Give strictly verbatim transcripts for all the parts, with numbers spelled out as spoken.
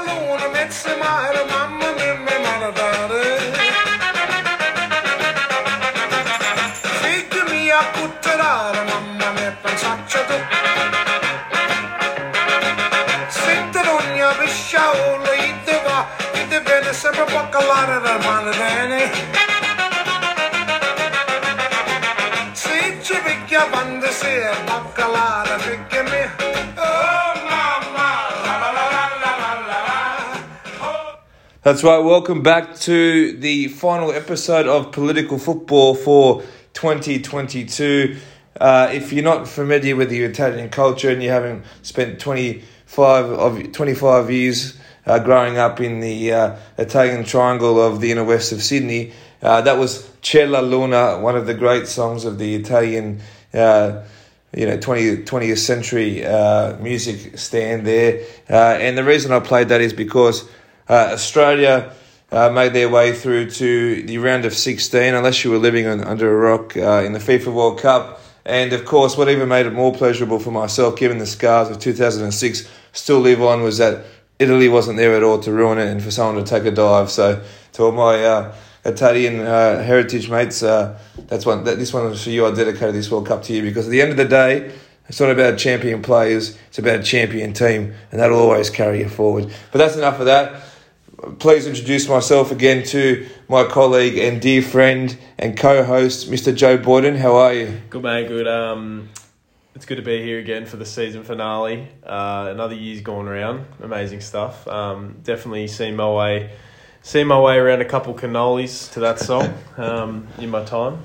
luna mezza mare, mamma mia, mi maledare. Figli mia a cutterare, mamma mia, pensaccia tu. Sente l'ogna pisciaola, ite va, ite viene sempre a calare dal male bene. Se ci picchia quando si è a calare, picchia me. That's right, welcome back to the final episode of Political Football for twenty twenty-two. Uh, if you're not familiar with the Italian culture and you haven't spent twenty-five of twenty-five years uh, growing up in the uh, Italian triangle of the inner west of Sydney, uh, that was C'è la Luna, one of the great songs of the Italian uh, you know, twentieth, twentieth century uh, music stand there. Uh, and the reason I played that is because Uh, Australia uh, made their way through to the round of sixteen, unless you were living on, under a rock, uh, in the FIFA World Cup. And of course, what even made it more pleasurable for myself, given the scars of two thousand six still live on, was that Italy wasn't there at all to ruin it and for someone to take a dive. So to all my uh, Italian uh, heritage mates, uh, that's one. That, this one is for you. I dedicated this World Cup to you because at the end of the day, it's not about champion players, it's about a champion team, and that'll always carry you forward. But that's enough of that. Please introduce myself again to my colleague and dear friend and co-host, Mister Joe Boyden. How are you? Good, mate, good. Um, it's good to be here again for the season finale. Uh, another year's gone around. Amazing stuff. Um, definitely seen my way, seen my way around a couple cannolis to that song um, in my time.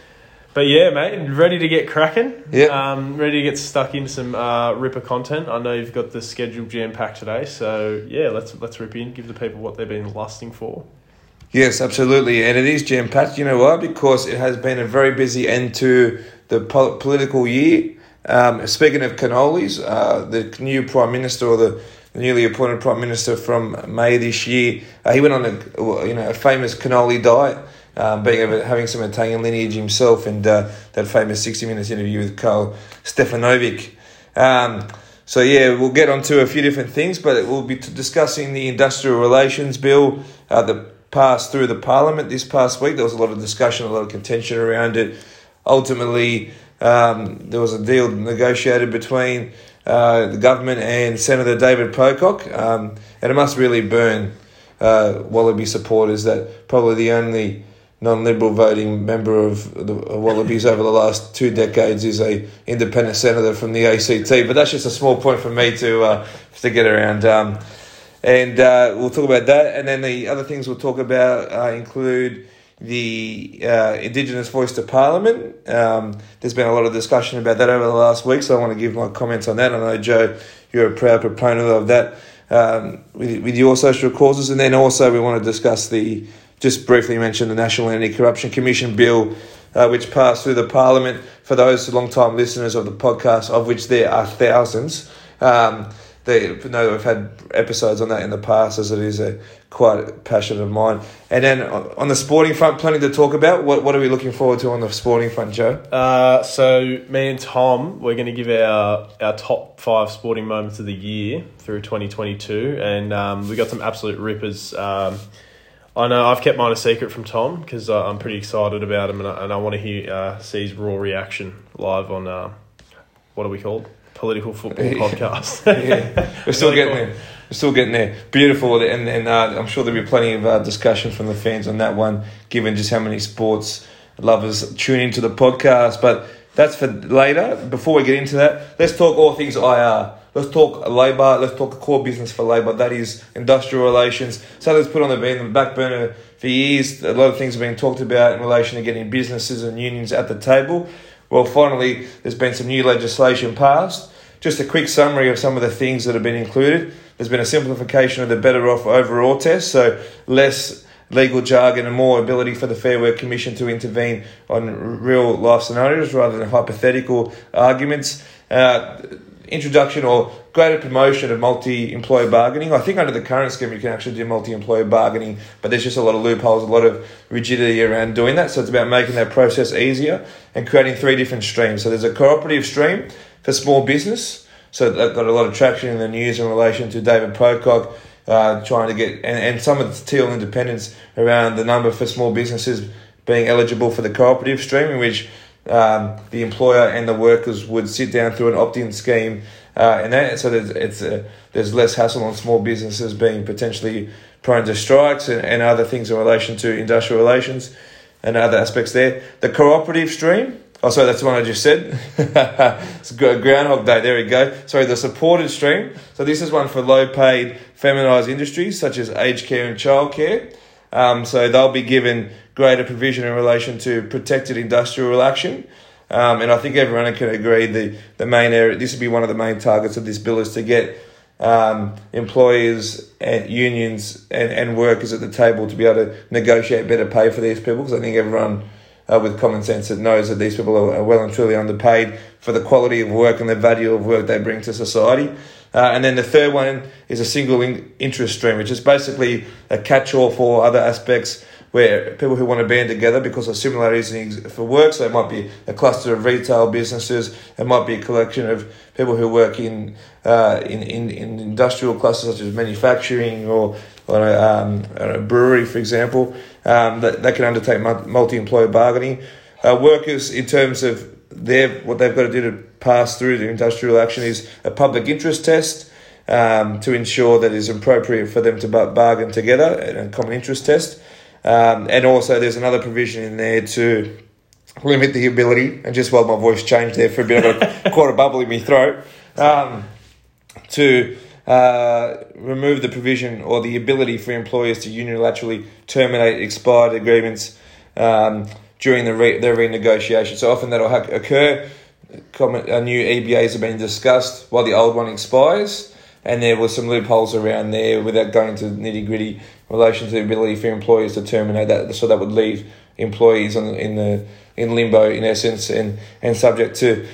But yeah, mate, ready to get cracking. Yeah. Um, ready to get stuck into some uh, Ripper content. I know you've got the schedule jam-packed today, so yeah, let's let's rip in, give the people what they've been lusting for. Yes, absolutely, and it is jam-packed. You know why? Because it has been a very busy end to the po- political year. Um, speaking of cannolis, uh, the new Prime Minister or the newly appointed Prime Minister from May this year, uh, he went on a you know a famous cannoli diet. Um, being having some Italian lineage himself, and uh, that famous sixty minutes interview with Karl Stefanovic. Um, so yeah, we'll get on to a few different things, but we'll be discussing the Industrial Relations Bill uh, that passed through the Parliament this past week. There was a lot of discussion, a lot of contention around it. Ultimately, um, there was a deal negotiated between uh, the government and Senator David Pocock, um, and it must really burn uh, Wallaby supporters that probably the only non-Liberal voting member of the Wallabies over the last two decades is a independent senator from the A C T. But that's just a small point for me to uh, to get around. Um, and uh, we'll talk about that. And then the other things we'll talk about uh, include the uh, Indigenous voice to Parliament. Um, there's been a lot of discussion about that over the last week, so I want to give my comments on that. I know, Joe, you're a proud proponent of that um, with, with your social causes. And then also we want to discuss the Just briefly mention the National Anti-Corruption Commission Bill, uh, which passed through the Parliament. For those long-time listeners of the podcast, of which there are thousands, um, they know we've had episodes on that in the past, as it is a quite a passion of mine. And then on the sporting front, plenty to talk about. What what are we looking forward to on the sporting front, Joe? Uh, so me and Tom, we're going to give our, our top five sporting moments of the year through twenty twenty-two, and um, we got some absolute rippers. Um, I know I've kept mine a secret from Tom because uh, I'm pretty excited about him, and I, and I want to hear uh, see his raw reaction live on uh, what are we called? Political Football Podcast. Yeah, we're still getting there. We're still getting there. Beautiful, and and uh, I'm sure there'll be plenty of uh, discussion from the fans on that one, given just how many sports lovers tune into the podcast. But that's for later. Before we get into that, let's talk all things I R. Let's talk labour. Let's talk core business for labour. That is industrial relations. So let's put on the, the back burner for years. A lot of things have been talked about in relation to getting businesses and unions at the table. Well, finally, there's been some new legislation passed. Just a quick summary of some of the things that have been included. There's been a simplification of the Better Off Overall test, so less legal jargon and more ability for the Fair Work Commission to intervene on real life scenarios rather than hypothetical arguments. Uh, introduction or greater promotion of multi-employer bargaining. I think under the current scheme you can actually do multi-employer bargaining, but there's just a lot of loopholes, a lot of rigidity around doing that. So it's about making that process easier and creating three different streams. So there's a cooperative stream for small business. So that got a lot of traction in the news in relation to David Pocock uh, trying to get, and, and some of the Teal independence around the number for small businesses being eligible for the cooperative stream, in which um, the employer and the workers would sit down through an opt-in scheme, uh, and that so there's it's uh, there's less hassle on small businesses being potentially prone to strikes and, and other things in relation to industrial relations and other aspects there. The cooperative stream. Oh, sorry, that's the one I just said. It's Groundhog Day. There we go. Sorry, the supported stream. So this is one for low-paid, feminised industries such as aged care and childcare. Um, so they'll be given greater provision in relation to protected industrial action. Um, and I think everyone can agree the, the main area, this would be one of the main targets of this bill, is to get um, employers and unions and, and workers at the table to be able to negotiate better pay for these people, because I think everyone uh, with common sense that knows that these people are well and truly underpaid for the quality of work and the value of work they bring to society. Uh, and then the third one is a single in- interest stream, which is basically a catch-all for other aspects where people who want to band together because of similarities in, for work. So it might be a cluster of retail businesses. It might be a collection of people who work in uh, in, in, in industrial clusters such as manufacturing or, or a, um, a brewery, for example. Um, that they can undertake multi-employer bargaining. Uh, workers, in terms of their what they've got to do to pass through the industrial action, is a public interest test um, to ensure that it's appropriate for them to bargain together, and a common interest test. Um, and also there's another provision in there to limit the ability, and just while my voice changed there for a bit, I've got a quarter bubble in my throat, um, to uh, remove the provision or the ability for employers to unilaterally terminate expired agreements um, during the re- their renegotiation. So often that'll ha- occur. Common, uh, new E B As have been discussed while the old one expires, and there were some loopholes around there without going to nitty-gritty in relation to the ability for employers to terminate that. So that would leave employees on, in the in limbo, in essence, and, and subject to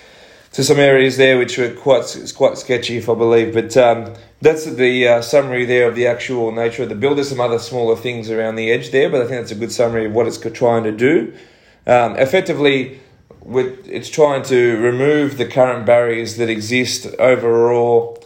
to some areas there which were quite quite sketchy, if I believe. But um, that's the uh, summary there of the actual nature of the bill. There's some other smaller things around the edge there, but I think that's a good summary of what it's trying to do. Um, effectively, with it's trying to remove the current barriers that exist overall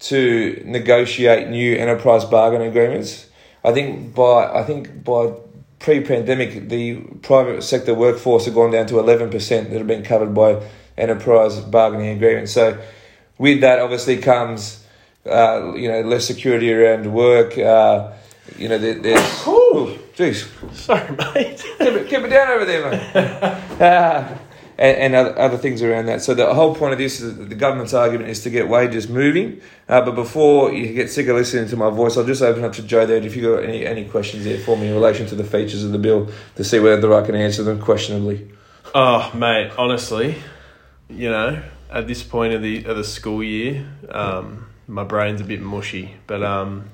to negotiate new enterprise bargain agreements. I think by I think by pre-pandemic, the private sector workforce had gone down to eleven percent that have been covered by enterprise bargaining agreements. So with that obviously comes uh, you know less security around work. Uh, you know there, there's oh jeez sorry mate keep it, keep it down over there mate. uh, And, and other, other things around that. So the whole point of this is that the government's argument is to get wages moving. Uh, but before you get sick of listening to my voice, I'll just open up to Joe there. If you've got any, any questions there for me in relation to the features of the bill, to see whether I can answer them questionably. Oh, mate, honestly, you know, at this point of the of the school year, um, my brain's a bit mushy. But um,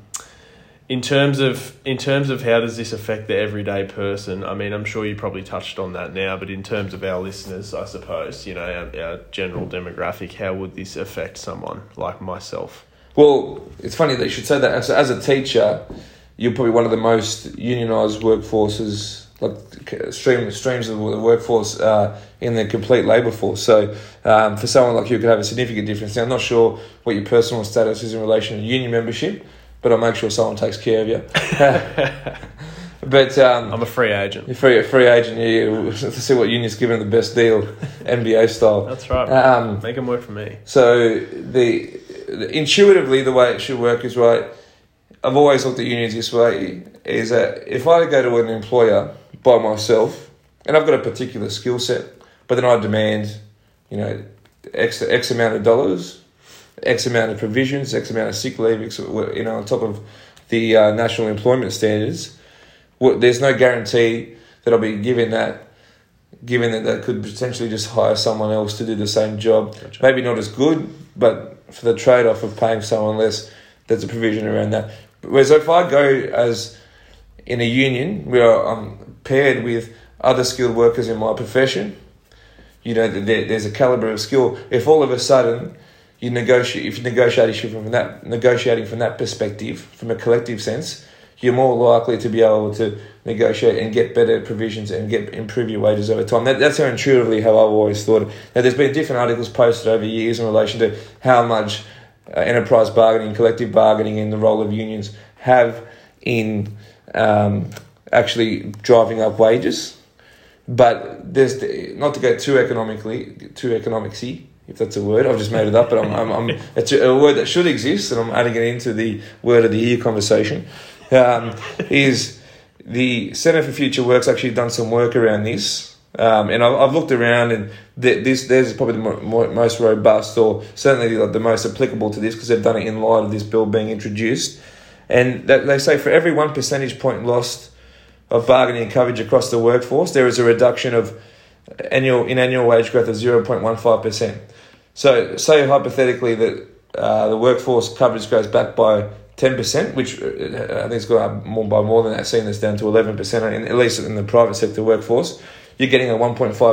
in terms of in terms of how does this affect the everyday person, I mean, I'm sure you probably touched on that now, but in terms of our listeners, I suppose, you know, our, our general demographic, how would this affect someone like myself? Well, it's funny that you should say that. As, as a teacher, you're probably one of the most unionised workforces, like stream, streams of the workforce uh, in the complete labour force. So um, for someone like you, it could have a significant difference. Now, I'm not sure what your personal status is in relation to union membership, but I'll make sure someone takes care of you. But um, I'm a free agent. You're free, free agent. Yeah, to see what union's giving the best deal, N B A style. That's right. Um, Make them work for me. So the, the intuitively, the way it should work is right. I've always looked at unions this way: is that if I go to an employer by myself, and I've got a particular skill set, but then I demand, you know, x x amount of dollars. X amount of provisions, X amount of sick leave, you know, on top of the uh, national employment standards. Well, there's no guarantee that I'll be given that, given that they could potentially just hire someone else to do the same job. Gotcha. Maybe not as good, but for the trade-off of paying someone less, there's a provision around that. Whereas if I go as in a union where I'm paired with other skilled workers in my profession, you know, there, there's a calibre of skill. If all of a sudden you negotiate, if you're negotiating from that, negotiating from that perspective, from a collective sense, you're more likely to be able to negotiate and get better provisions and get improve your wages over time. That, that's how intuitively how I've always thought. Now, there's been different articles posted over years in relation to how much uh, enterprise bargaining, collective bargaining, and the role of unions have in um, actually driving up wages. But there's the, not to go too economically, too economicsy, if that's a word. I've just made it up, but I'm, I'm, I'm it's a word that should exist, and I'm adding it into the word of the year conversation. Um, is the Centre for Future Work's actually done some work around this, um, and I've, I've looked around, and th- this there's probably the mo- mo- most robust, or certainly the, the most applicable to this, because they've done it in light of this bill being introduced, and that they say for every one percentage point lost of bargaining coverage across the workforce, there is a reduction of annual in annual wage growth of zero point one five percent. So say hypothetically that uh, the workforce coverage goes back by ten percent, which uh, I think it's gone up more by more than that, seeing this down to eleven percent, in, at least in the private sector workforce, you're getting a one point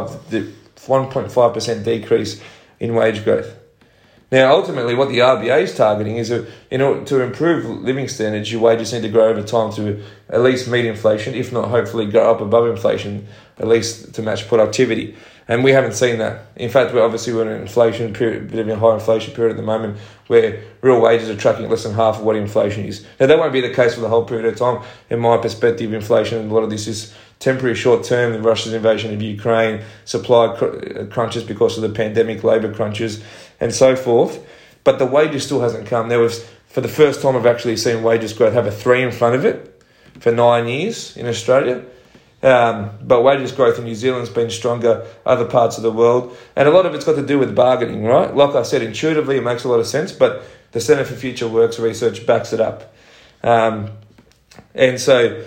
five percent decrease in wage growth. Now, ultimately, what the R B A is targeting is, a, in order to improve living standards, your wages need to grow over time to at least meet inflation, if not hopefully go up above inflation, at least to match productivity. And we haven't seen that. In fact, we're obviously we're in an inflation period, a bit of a high inflation period at the moment, where real wages are tracking less than half of what inflation is. Now, that won't be the case for the whole period of time. In my perspective, inflation, and a lot of this is temporary, short-term, the Russia's invasion of Ukraine, supply cr- crunches because of the pandemic, labour crunches, and so forth. But the wages still hasn't come. There was, for the first time, I've actually seen wages growth have a three in front of it for nine years in Australia. Um, but wages growth in New Zealand's been stronger, other parts of the world. And a lot of it's got to do with bargaining, right? Like I said, intuitively it makes a lot of sense, but the Centre for Future Work's research backs it up. Um, and so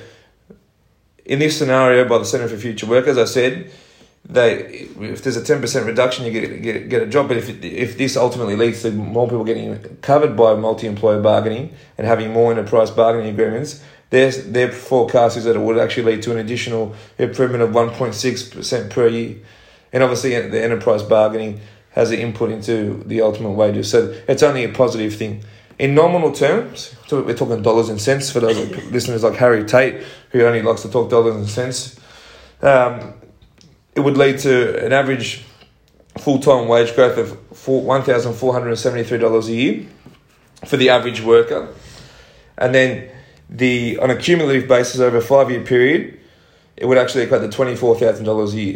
in this scenario by the Centre for Future Work, as I said, they if there's a ten percent reduction, you get, get, get a job. But if it, if this ultimately leads to more people getting covered by multi-employer bargaining and having more enterprise bargaining agreements, Their, their forecast is that it would actually lead to an additional improvement of one point six percent per year. And obviously the enterprise bargaining has an input into the ultimate wages. So it's only a positive thing. In nominal terms, so we're talking dollars and cents for those listeners like Harry Tate, who only likes to talk dollars and cents, um, it would lead to an average full-time wage growth of one thousand four hundred seventy-three dollars a year for the average worker. And then The on a cumulative basis over a five-year period, it would actually equate to twenty-four thousand dollars a year.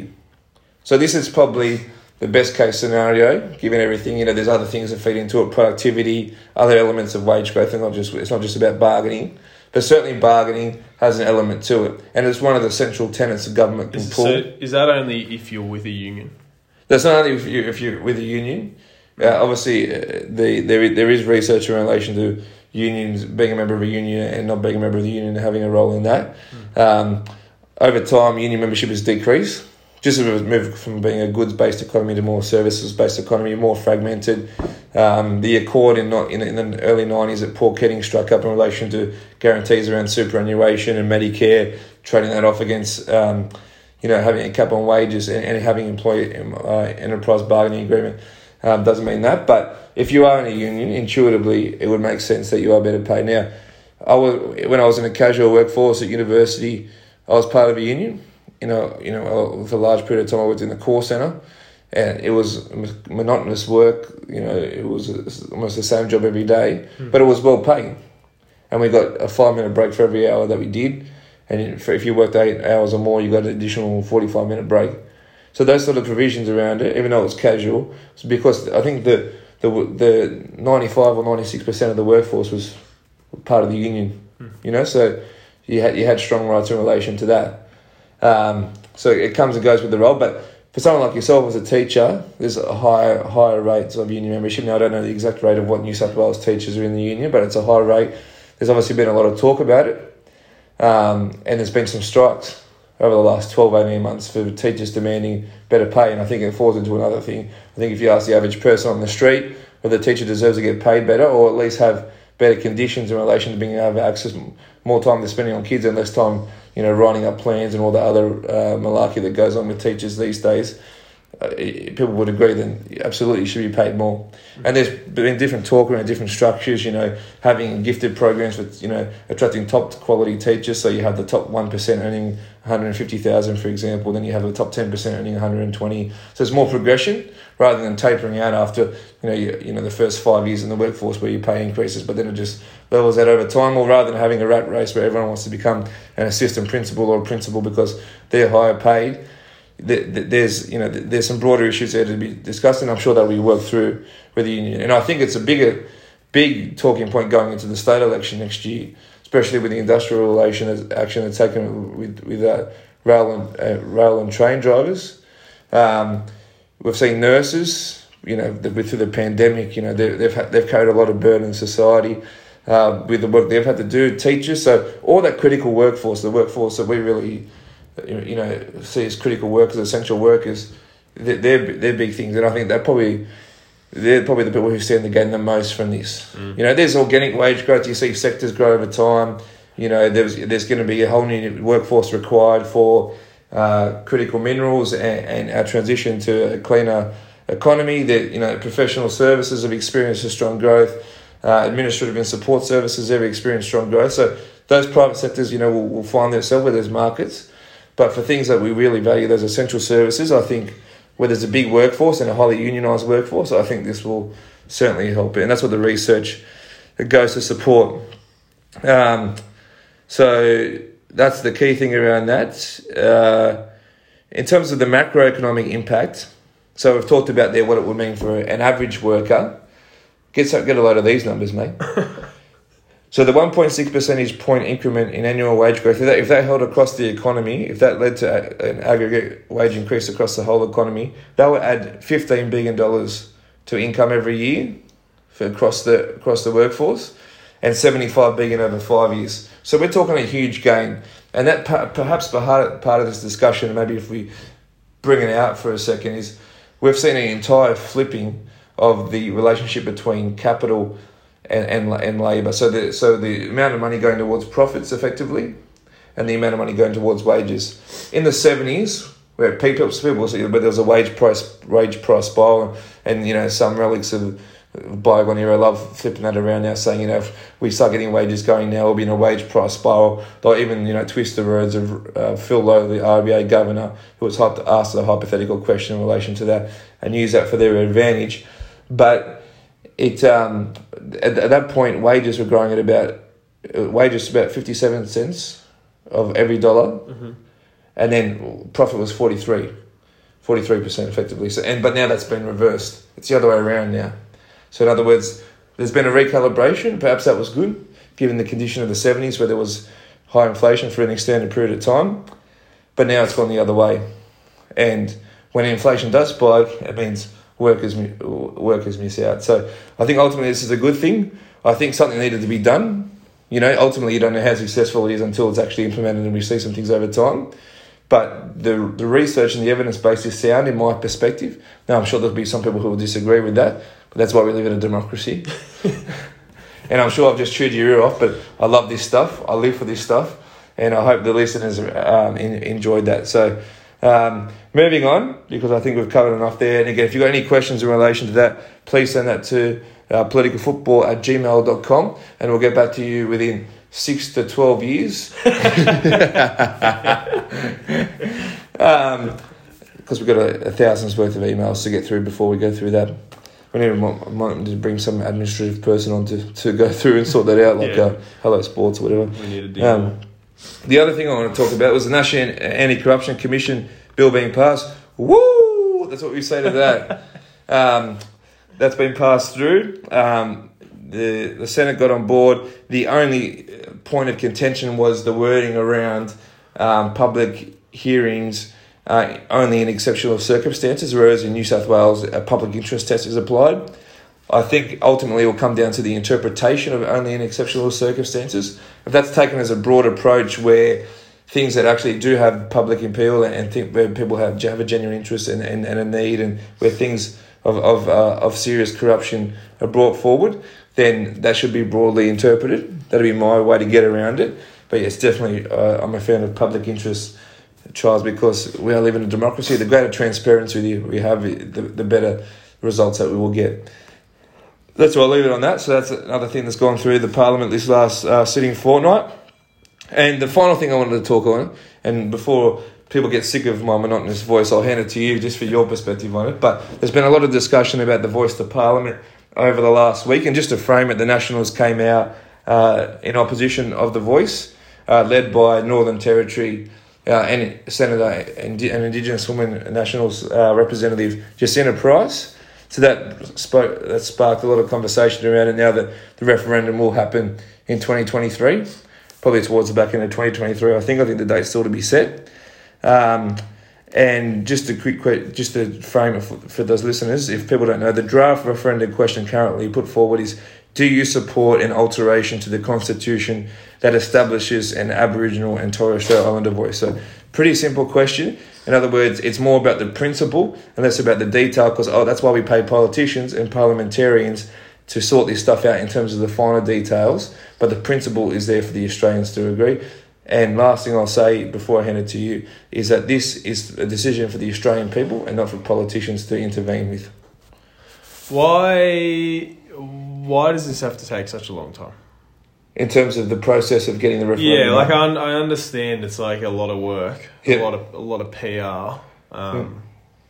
So this is probably the best case scenario, given everything. You know, there's other things that feed into it, productivity, other elements of wage growth, and not just it's not just about bargaining, but certainly bargaining has an element to it, and it's one of the central tenets the government can is, pull. So is that only if you're with a union? That's not only if you if you're with a union. Uh, obviously, uh, the there there is research in relation to unions, being a member of a union and not being a member of the union, and having a role in that. Mm. Um, over time, union membership has decreased, just as we've moved from being a goods-based economy to more services-based economy, more fragmented. Um, the Accord in, not, in in the early nineties at Paul Keating struck up in relation to guarantees around superannuation and Medicare, trading that off against um, you know having a cap on wages and, and having employee uh, enterprise bargaining agreement. Um, doesn't mean that, but if you are in a union, intuitively it would make sense that you are better paid. Now, I was, when I was in a casual workforce at university, I was part of a union. You know, you know, for a large period of time I worked in the call centre, and it was monotonous work. You know, it was almost the same job every day, mm. but it was well paid, and we got a five minute break for every hour that we did, and if you worked eight hours or more, you got an additional forty-five minute break. So those sort of provisions around it, even though it was casual, was because I think the the the ninety-five or ninety-six percent of the workforce was part of the union, mm. you know, so you had you had strong rights in relation to that. Um, so it comes and goes with the role, but for someone like yourself as a teacher, there's a higher higher rates of union membership. Now I don't know the exact rate of what New South Wales teachers are in the union, but it's a high rate. There's obviously been a lot of talk about it, um, and there's been some strikes over the last twelve, eighteen months for teachers demanding better pay. And I think it falls into another thing. I think if you ask the average person on the street whether the teacher deserves to get paid better or at least have better conditions in relation to being able to access more time they're spending on kids and less time, you know, writing up plans and all the other uh, malarkey that goes on with teachers these days, uh, people would agree then absolutely should be paid more. And there's been different talk around different structures, you know, having gifted programs with, you know, attracting top quality teachers. So you have the top one percent earning one hundred fifty thousand, for example, then you have the top ten percent earning one hundred twenty. So there's more progression, rather than tapering out after you know you, you know the first five years in the workforce where you pay increases, but then it just levels out over time, or rather than having a rat race where everyone wants to become an assistant principal or a principal because they're higher paid. There's you know there's some broader issues there to be discussed, and I'm sure that we work through with the union. And I think it's a bigger, big talking point going into the state election next year, especially with the industrial relation action that's taken with with uh, rail and uh, rail and train drivers. Um, we've seen nurses, you know, through the pandemic, you know, they've had, they've carried a lot of burden in society uh, with the work they've had to do. Teachers, so all that critical workforce, the workforce that we really you know, see as critical workers, essential workers, they're, they're, they're big things. And I think that probably, they're probably the people who stand to gain the most from this. Mm. You know, there's organic wage growth. You see sectors grow over time. You know, there's there's going to be a whole new workforce required for uh, critical minerals and, and our transition to a cleaner economy. That, you know, professional services have experienced a strong growth. Uh, administrative and support services have experienced strong growth. So those private sectors, you know, will, will find themselves where there's markets. But for things that we really value, those essential services, I think where there's a big workforce and a highly unionised workforce, I think this will certainly help it. And that's what the research goes to support. Um, so that's the key thing around that. Uh, in terms of the macroeconomic impact, so we've talked about there what it would mean for an average worker. Get, get a load of these numbers, mate. So the one point six percentage point increment in annual wage growth, if that, if that held across the economy, if that led to a, an aggregate wage increase across the whole economy, that would add fifteen billion dollars to income every year for across the across the workforce, and seventy-five billion dollars over five years. So we're talking a huge gain. And that perhaps part of this discussion, maybe if we bring it out for a second, is we've seen an entire flipping of the relationship between capital and and, and labour. So the so the amount of money going towards profits effectively, and the amount of money going towards wages. In the seventies, where people people see, but there was a wage price wage price spiral, and you know some relics of bygone era love flipping that around now, saying you know if we start getting wages going now, we'll be in a wage price spiral. They'll even you know twist the words of uh, Phil Lowe, the R B A governor, who was asked a hypothetical question in relation to that, and use that for their advantage, but. It um at, at that point wages were growing at about uh, wages about fifty-seven cents of every dollar, mm-hmm. and then profit was forty-three percent effectively. So and but now that's been reversed. It's the other way around now. So in other words, there's been a recalibration. Perhaps that was good given the condition of the seventies where there was high inflation for an extended period of time, but now it's gone the other way. And when inflation does spike, it means workers workers miss out. So I think ultimately this is a good thing. I think something needed to be done. You know, ultimately you don't know how successful it is until it's actually implemented and we see some things over time. But the the research and the evidence base is sound in my perspective. Now I'm sure there'll be some people who will disagree with that, but that's why we live in a democracy. And I'm sure I've just chewed your ear off, but I love this stuff. I live for this stuff, and I hope the listeners um, in, enjoyed that. So Um, moving on, because I think we've covered enough there. And again, if you've got any questions in relation to that, please send that to uh, politicalfootball at gmail dot com, and we'll get back to you within six to twelve years. um, because we've got a, a thousand's worth of emails to get through before we go through that. We need to, to bring some administrative person on to, to go through and sort that out, like yeah. uh, Hello Sports or whatever. We need to do um, that. The other thing I want to talk about was the National Anti-Corruption Commission bill being passed. Woo! That's what we say to that. um, that's been passed through. Um, the, the Senate got on board. The only point of contention was the wording around um, public hearings uh, only in exceptional circumstances, whereas in New South Wales a public interest test is applied. I think ultimately it will come down to the interpretation of only in exceptional circumstances. If that's taken as a broad approach where things that actually do have public appeal and think where people have, have a genuine interest and, and, and a need, and where things of of, uh, of serious corruption are brought forward, then that should be broadly interpreted. That'd be my way to get around it. But yes, definitely uh, I'm a fan of public interest trials because we are living in a democracy. The greater transparency we have, the, the better results that we will get. That's why I'll leave it on that. So that's another thing that's gone through the Parliament this last uh, sitting fortnight. And the final thing I wanted to talk on, and before people get sick of my monotonous voice, I'll hand it to you just for your perspective on it. But there's been a lot of discussion about the voice to Parliament over the last week. And just to frame it, the Nationals came out uh, in opposition of the voice, uh, led by Northern Territory uh, and Senator and Indigenous Women Nationals uh, Representative Jacinta Price. So that spoke, that sparked a lot of conversation around it. Now that the referendum will happen in twenty twenty-three, probably towards the back end of twenty twenty-three. I think I think the date's still to be set. Um, and just a quick, just to frame it for, for those listeners, if people don't know, the draft referendum question currently put forward is: do you support an alteration to the Constitution that establishes an Aboriginal and Torres Strait Islander voice? So, pretty simple question. In other words, it's more about the principle and less about the detail, because oh, that's why we pay politicians and parliamentarians to sort this stuff out in terms of the finer details. But the principle is there for the Australians to agree. And last thing I'll say before I hand it to you is that this is a decision for the Australian people and not for politicians to intervene with. Why? Why does this have to take such a long time? In terms of the process of getting the referendum. Yeah, like I, I understand it's like a lot of work, Yep. a lot of a lot of P R. Um, Hmm.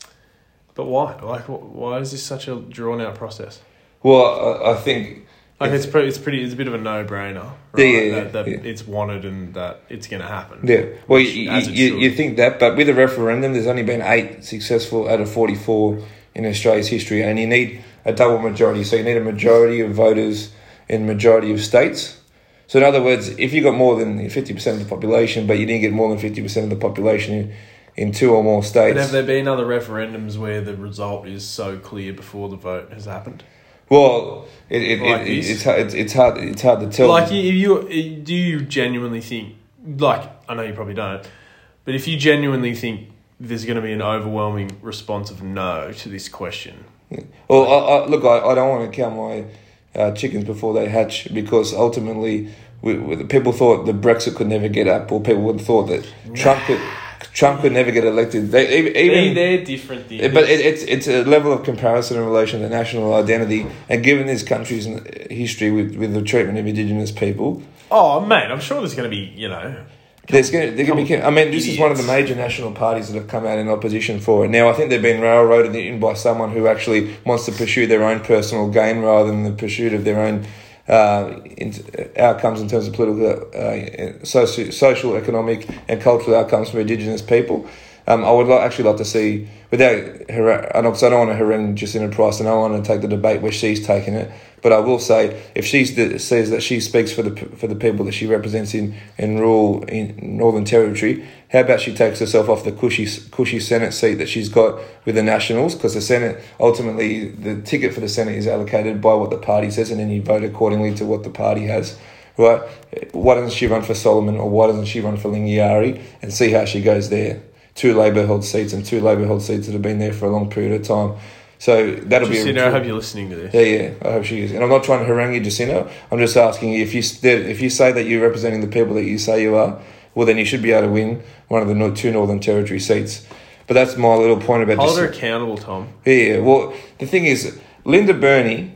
But why? Like, wh- why is this such a drawn out process? Well, I, I think... Like it's pretty, it's pretty, it's a bit of a no brainer. Yeah, Right? yeah, yeah, that that yeah. it's wanted and that it's going to happen. Yeah, well, Which, you, as it you, should. you think that, but with a referendum, there's only been eight successful out of forty-four in Australia's history, and you need a double majority. So you need a majority of voters in a majority of states. So in other words, if you got more than fifty percent of the population, but you didn't get more than fifty percent of the population in, in two or more states... But have there been other referendums where the result is so clear before the vote has happened? Well, it, it, Like it, this? it's, hard, it's, it's, hard, it's hard to tell. Like, if you do you genuinely think? Like, I know you probably don't, but if you genuinely think there's going to be an overwhelming response of no to this question, Well, I, I, look, I, I don't want to count my uh, chickens before they hatch, because ultimately, we, we, people thought that Brexit could never get up, or people would thought that Trump could Trump could never get elected. They even, they, even they're different things. but it, it's it's a level of comparison in relation to national identity, and given this country's history with, with the treatment of Indigenous people, oh, mate, I'm sure there's going to be, you know. there's going to, going to be. I mean, this is one of the major national parties that have come out in opposition for it. Now, I think they've been railroaded in by someone who actually wants to pursue their own personal gain rather than the pursuit of their own uh, in, outcomes in terms of political, uh, socio, social, economic, and cultural outcomes for Indigenous people. Um, I would like, actually like to see, without, har- I don't, I don't want to harangue Jacinta Price, and I don't want to take the debate where she's taking it. But I will say, if she says that she speaks for the for the people that she represents in, in rural in Northern Territory, how about she takes herself off the cushy cushy Senate seat that she's got with the Nationals? Because the Senate, ultimately, the ticket for the Senate is allocated by what the party says, and then you vote accordingly to what the party has. Right? Why doesn't she run for Solomon, or why doesn't she run for Lingiari, and see how she goes there? Two Labor-held seats, and two Labor-held seats that have been there for a long period of time. So that'll Jacinta, be. A, I hope you're listening to this. Yeah, yeah, I hope she is. And I'm not trying to harangue you, Jacinta. I'm just asking you, if you if you say that you're representing the people that you say you are, well, then you should be able to win one of the two Northern Territory seats. But that's my little point about. Hold her Jacinta. accountable, Tom. Yeah, yeah. Well, the thing is, Linda Burney,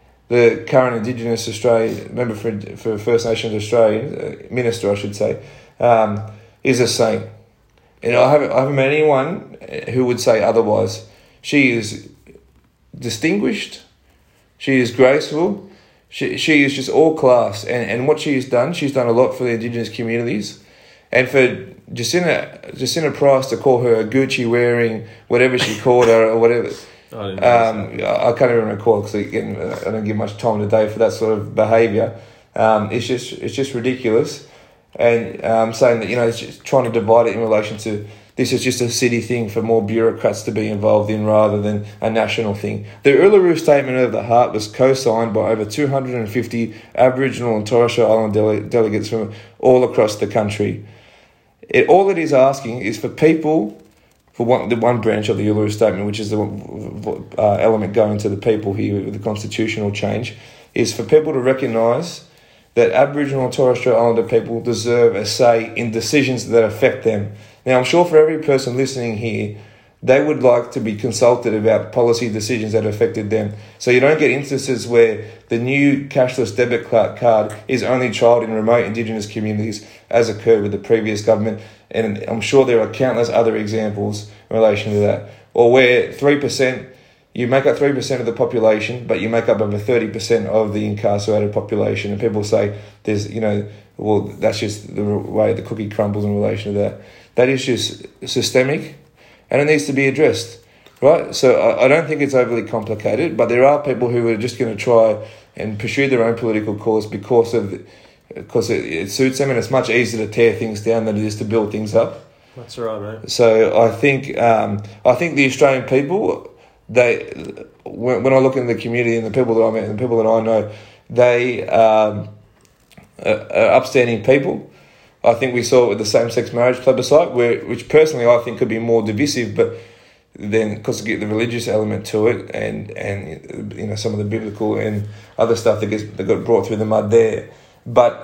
the current Indigenous Australia member for for First Nations Australia, uh, minister, I should say, um, is a saint. And I haven't I haven't met anyone who would say otherwise. She is distinguished, she is graceful, she she is just all class, and, and what she has done, she's done a lot for the Indigenous communities, and for Jacinta Jacinta Price to call her a Gucci wearing whatever she called her or whatever, I didn't um, I can't even recall because again I don't give much time today for that sort of behaviour. Um, it's just it's just ridiculous, and um, saying that, you know, it's just trying to divide it in relation to. This is just a city thing for more bureaucrats to be involved in rather than a national thing. The Uluru Statement of the Heart was co-signed by over two hundred fifty Aboriginal and Torres Strait Islander dele- delegates from all across the country. It, all it is asking is for people, for one, the one branch of the Uluru Statement, which is the uh, element going to the people here with the constitutional change, is for people to recognise that Aboriginal and Torres Strait Islander people deserve a say in decisions that affect them. Now, I'm sure for every person listening here, they would like to be consulted about policy decisions that affected them. So you don't get instances where the new cashless debit card is only trialled in remote Indigenous communities, as occurred with the previous government. and I'm sure there are countless other examples in relation to that. Or where three percent, you make up three percent of the population, but you make up over thirty percent of the incarcerated population. And people say, there's, you know, well, that's just the way the cookie crumbles in relation to that. That is just systemic, and it needs to be addressed, right? So I, I don't think it's overly complicated, but there are people who are just going to try and pursue their own political cause because of because it, it suits them, and it's much easier to tear things down than it is to build things up. That's right, mate. So I think um, I think the Australian people, they when, when I look in the community and the people that I met and the people that I know, they um, are, are upstanding people. I think we saw it with the same-sex marriage plebiscite, where which personally I think could be more divisive, but then because you get the religious element to it, and and you know some of the biblical and other stuff that gets that got brought through the mud there. But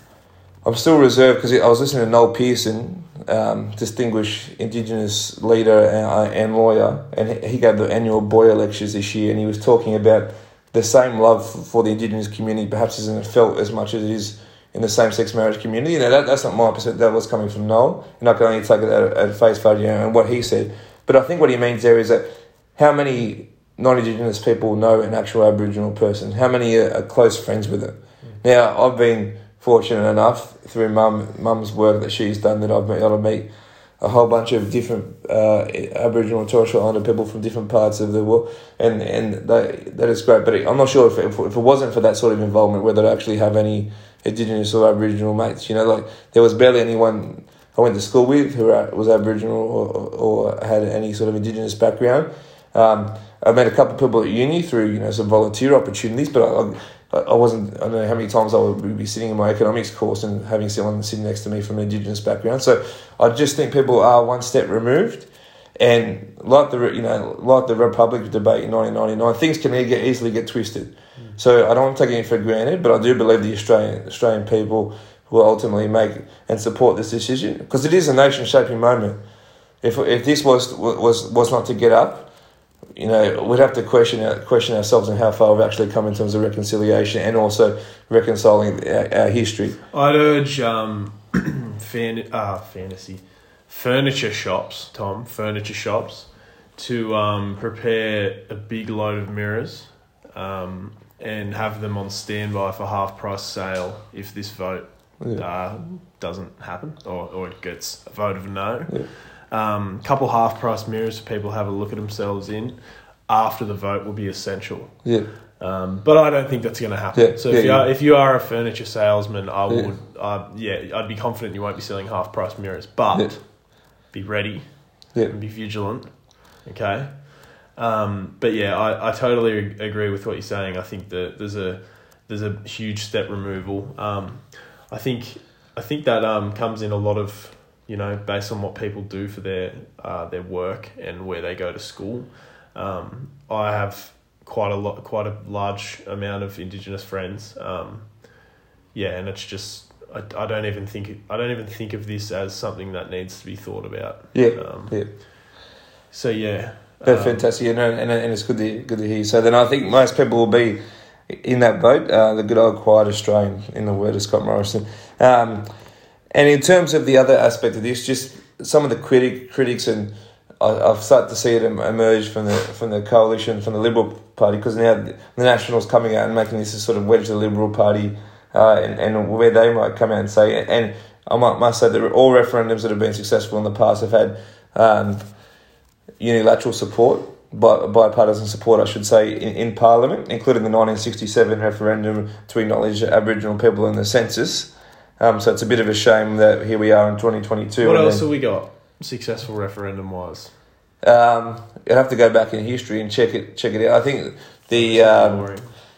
I'm still reserved because I was listening to Noel Pearson, um, distinguished Indigenous leader and, and lawyer, and he gave the annual Boyer lectures this year, and he was talking about the same love for the Indigenous community perhaps isn't felt as much as it is in the same-sex marriage community. You know, that, that's not my percent, that was coming from Noel, and I can only take it at, at face value and what he said. But I think what he means there is that how many non-Indigenous people know an actual Aboriginal person? How many are, are close friends with it? Mm. Now, I've been fortunate enough through mum mum's work that she's done that I've been able to meet a whole bunch of different uh, Aboriginal and Torres Strait Islander people from different parts of the world, and and that, that is great. But I'm not sure if, if if it wasn't for that sort of involvement, whether I'd actually have any Indigenous or Aboriginal mates. You know, like there was barely anyone I went to school with who was Aboriginal or, or had any sort of Indigenous background. Um, I met a couple of people at uni through, you know, some volunteer opportunities, but I, I, I wasn't, I don't know how many times I would be sitting in my economics course and having someone sitting next to me from an Indigenous background. So I just think people are one step removed. And like the, you know, like the Republic debate in nineteen ninety-nine, things can get, easily get twisted. Mm. So I don't want to take it for granted, but I do believe the Australian Australian people will ultimately make and support this decision, because it is a nation-shaping moment. If if this was was was not to get up, you know, we'd have to question question ourselves on how far we've actually come in terms of reconciliation and also reconciling our, our history. I'd urge um, fan, uh, fantasy furniture shops, Tom, furniture shops, to um, prepare a big load of mirrors um, and have them on standby for half price sale if this vote yeah. uh, doesn't happen or, or it gets a vote of no. Yeah. Um, couple half price mirrors for people to have a look at themselves in after the vote will be essential. Yeah. Um, but I don't think that's going to happen. Yeah. So if yeah, you are, yeah. if you are a furniture salesman, I would, yeah. Uh, yeah, I'd be confident you won't be selling half price mirrors, but yeah. be ready yeah. and be vigilant. Okay. Um, but yeah, I, I totally agree with what you're saying. I think that there's a there's a huge step removal. Um, I think I think that um, comes in a lot of, you know, based on what people do for their uh, their work and where they go to school. Um, I have quite a lot, quite a large amount of Indigenous friends. Um, yeah, and it's just I, I don't even think I don't even think of this as something that needs to be thought about. Yeah, um, yeah. So yeah, that's um, fantastic, and and and it's good to good to hear. So then I think most people will be in that boat. Uh, the good old quiet Australian, in the word of Scott Morrison. Um, And in terms of the other aspect of this, just some of the critic, critics, and I, I've started to see it emerge from the from the coalition, from the Liberal Party, because now the Nationals coming out and making this a sort of wedge to the Liberal Party, uh, and, and where they might come out and say, and I might, must say that all referendums that have been successful in the past have had um, unilateral support, bi- bipartisan support, I should say, in, in Parliament, including the nineteen sixty-seven referendum to acknowledge Aboriginal people in the census. Um, so it's a bit of a shame that here we are in twenty twenty-two. What else then, have we got successful referendum-wise? Um, you'd have to go back in history and check it check it out. I think the um,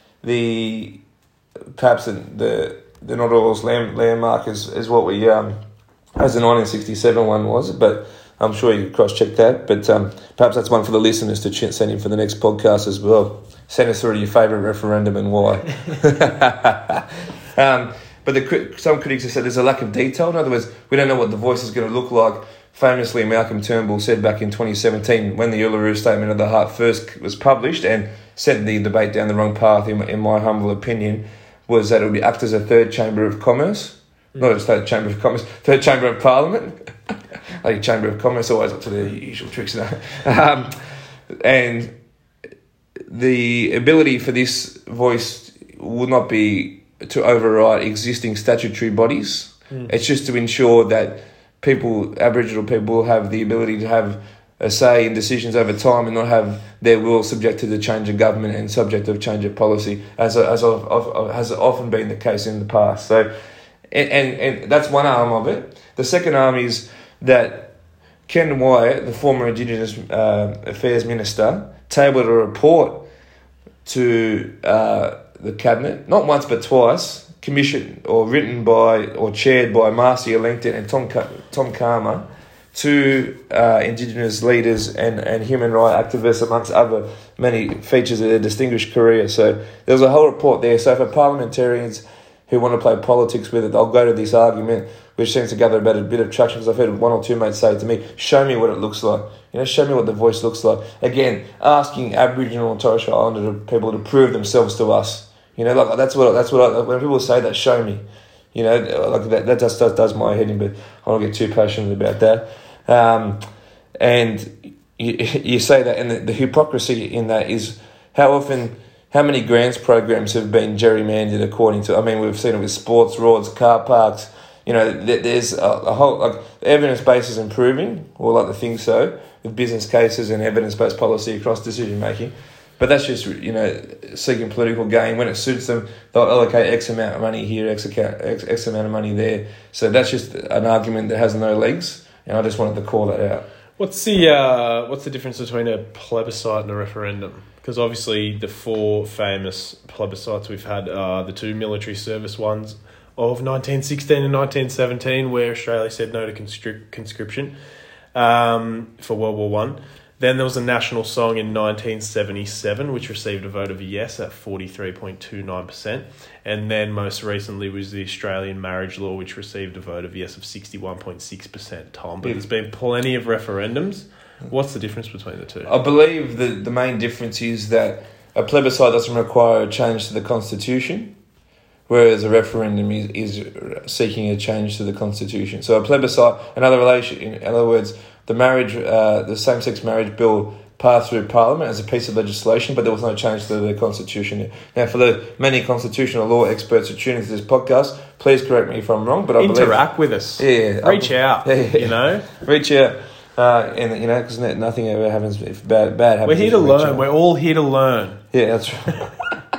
the perhaps the the, the Not All's land, landmark is, is what we um, as the nineteen sixty-seven one was, but I'm sure you could cross-check that. But um, perhaps that's one for the listeners to ch- send in for the next podcast as well. Send us through your favourite referendum and why. um, But the, some critics have said there's a lack of detail. In other words, we don't know what the voice is going to look like. Famously, Malcolm Turnbull said back in twenty seventeen, when the Uluru Statement of the Heart first was published and sent the debate down the wrong path, in, in my humble opinion, was that it would be act as a third chamber of commerce, not a state chamber of commerce, third chamber of parliament. Like chamber of commerce, always up to their usual tricks, you know. Um, and the ability for this voice will not be to override existing statutory bodies. Mm. It's just to ensure that people, Aboriginal people, have the ability to have a say in decisions over time and not have their will subjected to change of government and subject to change of policy, as as of, of, has often been the case in the past. So, and, and, and that's one arm of it. The second arm is that Ken Wyatt, the former Indigenous uh, Affairs Minister, tabled a report to uh, the Cabinet, not once but twice, commissioned or written by or chaired by Marcia Langton and Tom Tom Karma, to uh, Indigenous leaders and, and human rights activists, amongst other many features of their distinguished career. So there's a whole report there. So for parliamentarians who want to play politics with it, they'll go to this argument, which seems to gather about a bit of traction, because I've heard one or two mates say to me, show me what it looks like. You know, show me what the voice looks like. Again, asking Aboriginal and Torres Strait Islander people to prove themselves to us. You know, like that's what that's what I, when people say that, show me. You know, like that that just does, does my head in, but I don't get too passionate about that. Um, and you, you say that, and the, the hypocrisy in that is how often, how many grants programs have been gerrymandered according to, I mean, we've seen it with sports roads, car parks, you know, there's a, a whole, like, the evidence base is improving, or like to think so, with business cases and evidence-based policy across decision making. But that's just, you know, seeking political gain. When it suits them, they'll allocate X amount of money here, X, account, X, X amount of money there. So that's just an argument that has no legs. And I just wanted to call that out. What's the uh, what's the difference between a plebiscite and a referendum? Because obviously the four famous plebiscites we've had are the two military service ones of nineteen sixteen and nineteen seventeen, where Australia said no to conscript, conscription um, for World War One. Then there was a national song in nineteen seventy-seven, which received a vote of yes at forty-three point two nine percent. And then most recently was the Australian marriage law, which received a vote of yes of sixty-one point six percent, Tom. But yeah. There's been plenty of referendums. What's the difference between the two? I believe the, the main difference is that a plebiscite doesn't require a change to the Constitution, whereas a referendum is, is seeking a change to the Constitution. So a plebiscite, another relation, in other words, the marriage, uh, the same-sex marriage bill passed through Parliament as a piece of legislation, but there was no change to the Constitution. Now, for the many constitutional law experts who tune into this podcast, please correct me if I'm wrong, but I interact believe, with us. Yeah, reach I, out. Yeah, you know, reach out, uh, and you know, because nothing ever happens if bad bad happens. We're here to learn. Out. We're all here to learn. Yeah, that's right.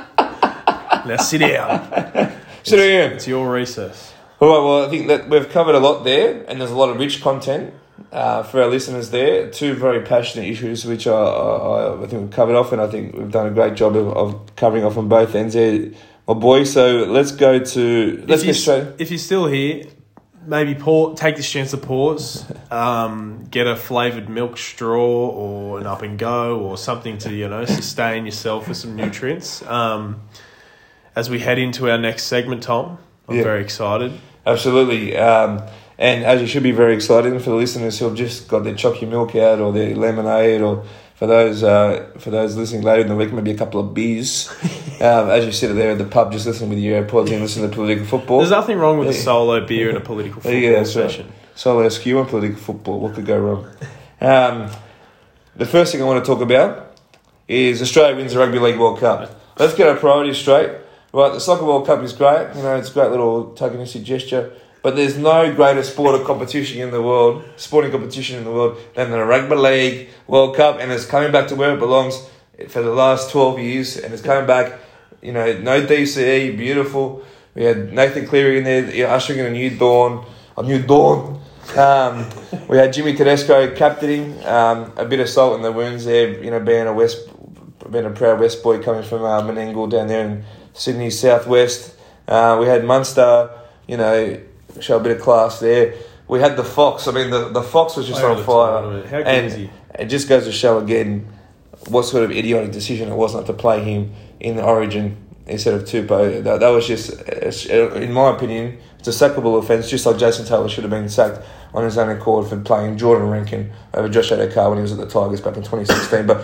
Now sit down. Sit down. It's your recess. All right. Well, I think that we've covered a lot there, and there's a lot of rich content. Uh, for our listeners there, two very passionate issues which I, I, I think we've covered off, and I think we've done a great job of, of covering off on both ends there, my boy. So let's go to... Let's get straight... If you're still here, maybe pause, take this chance to pause, um, get a flavoured milk straw or an up and go or something to, you know, sustain yourself with some nutrients. Um, as we head into our next segment, Tom, I'm yeah. very excited. Absolutely. Um And as you should be very excited, and for the listeners who have just got their chocky milk out or their lemonade, or for those uh, for those listening later in the week, maybe a couple of beers. um, as you sit there at the pub just listening with your AirPods and listening to political football. There's nothing wrong with a solo beer and a political football yeah, session. Right. Solo skew and political football. What could go wrong? Um, the first thing I want to talk about is Australia wins the Rugby League World Cup. Let's get our priorities straight. Right, the Soccer World Cup is great. You know, it's a great little tokenistic gesture. But there's no greater sport or competition in the world, sporting competition in the world, than the Rugby League World Cup, and it's coming back to where it belongs for the last twelve years, and it's coming back, you know, no D C E, beautiful. We had Nathan Cleary in there, ushering in a new dawn, a new dawn. Um, we had Jimmy Tedesco captaining, um, a bit of salt in the wounds there, you know, being a West, being a proud West boy coming from uh, Menangle down there in Sydney southwest. Uh, we had Munster, you know, show a bit of class there. We had the Fox. I mean, the, the Fox was just on fire. How good and is he? It just goes to show again what sort of idiotic decision it was not to play him in the Origin instead of Tupou. That, that was just, in my opinion, it's a sackable offence, just like Jason Taylor should have been sacked on his own accord for playing Jordan Rankin over Josh Adokar when he was at the Tigers back in twenty sixteen. But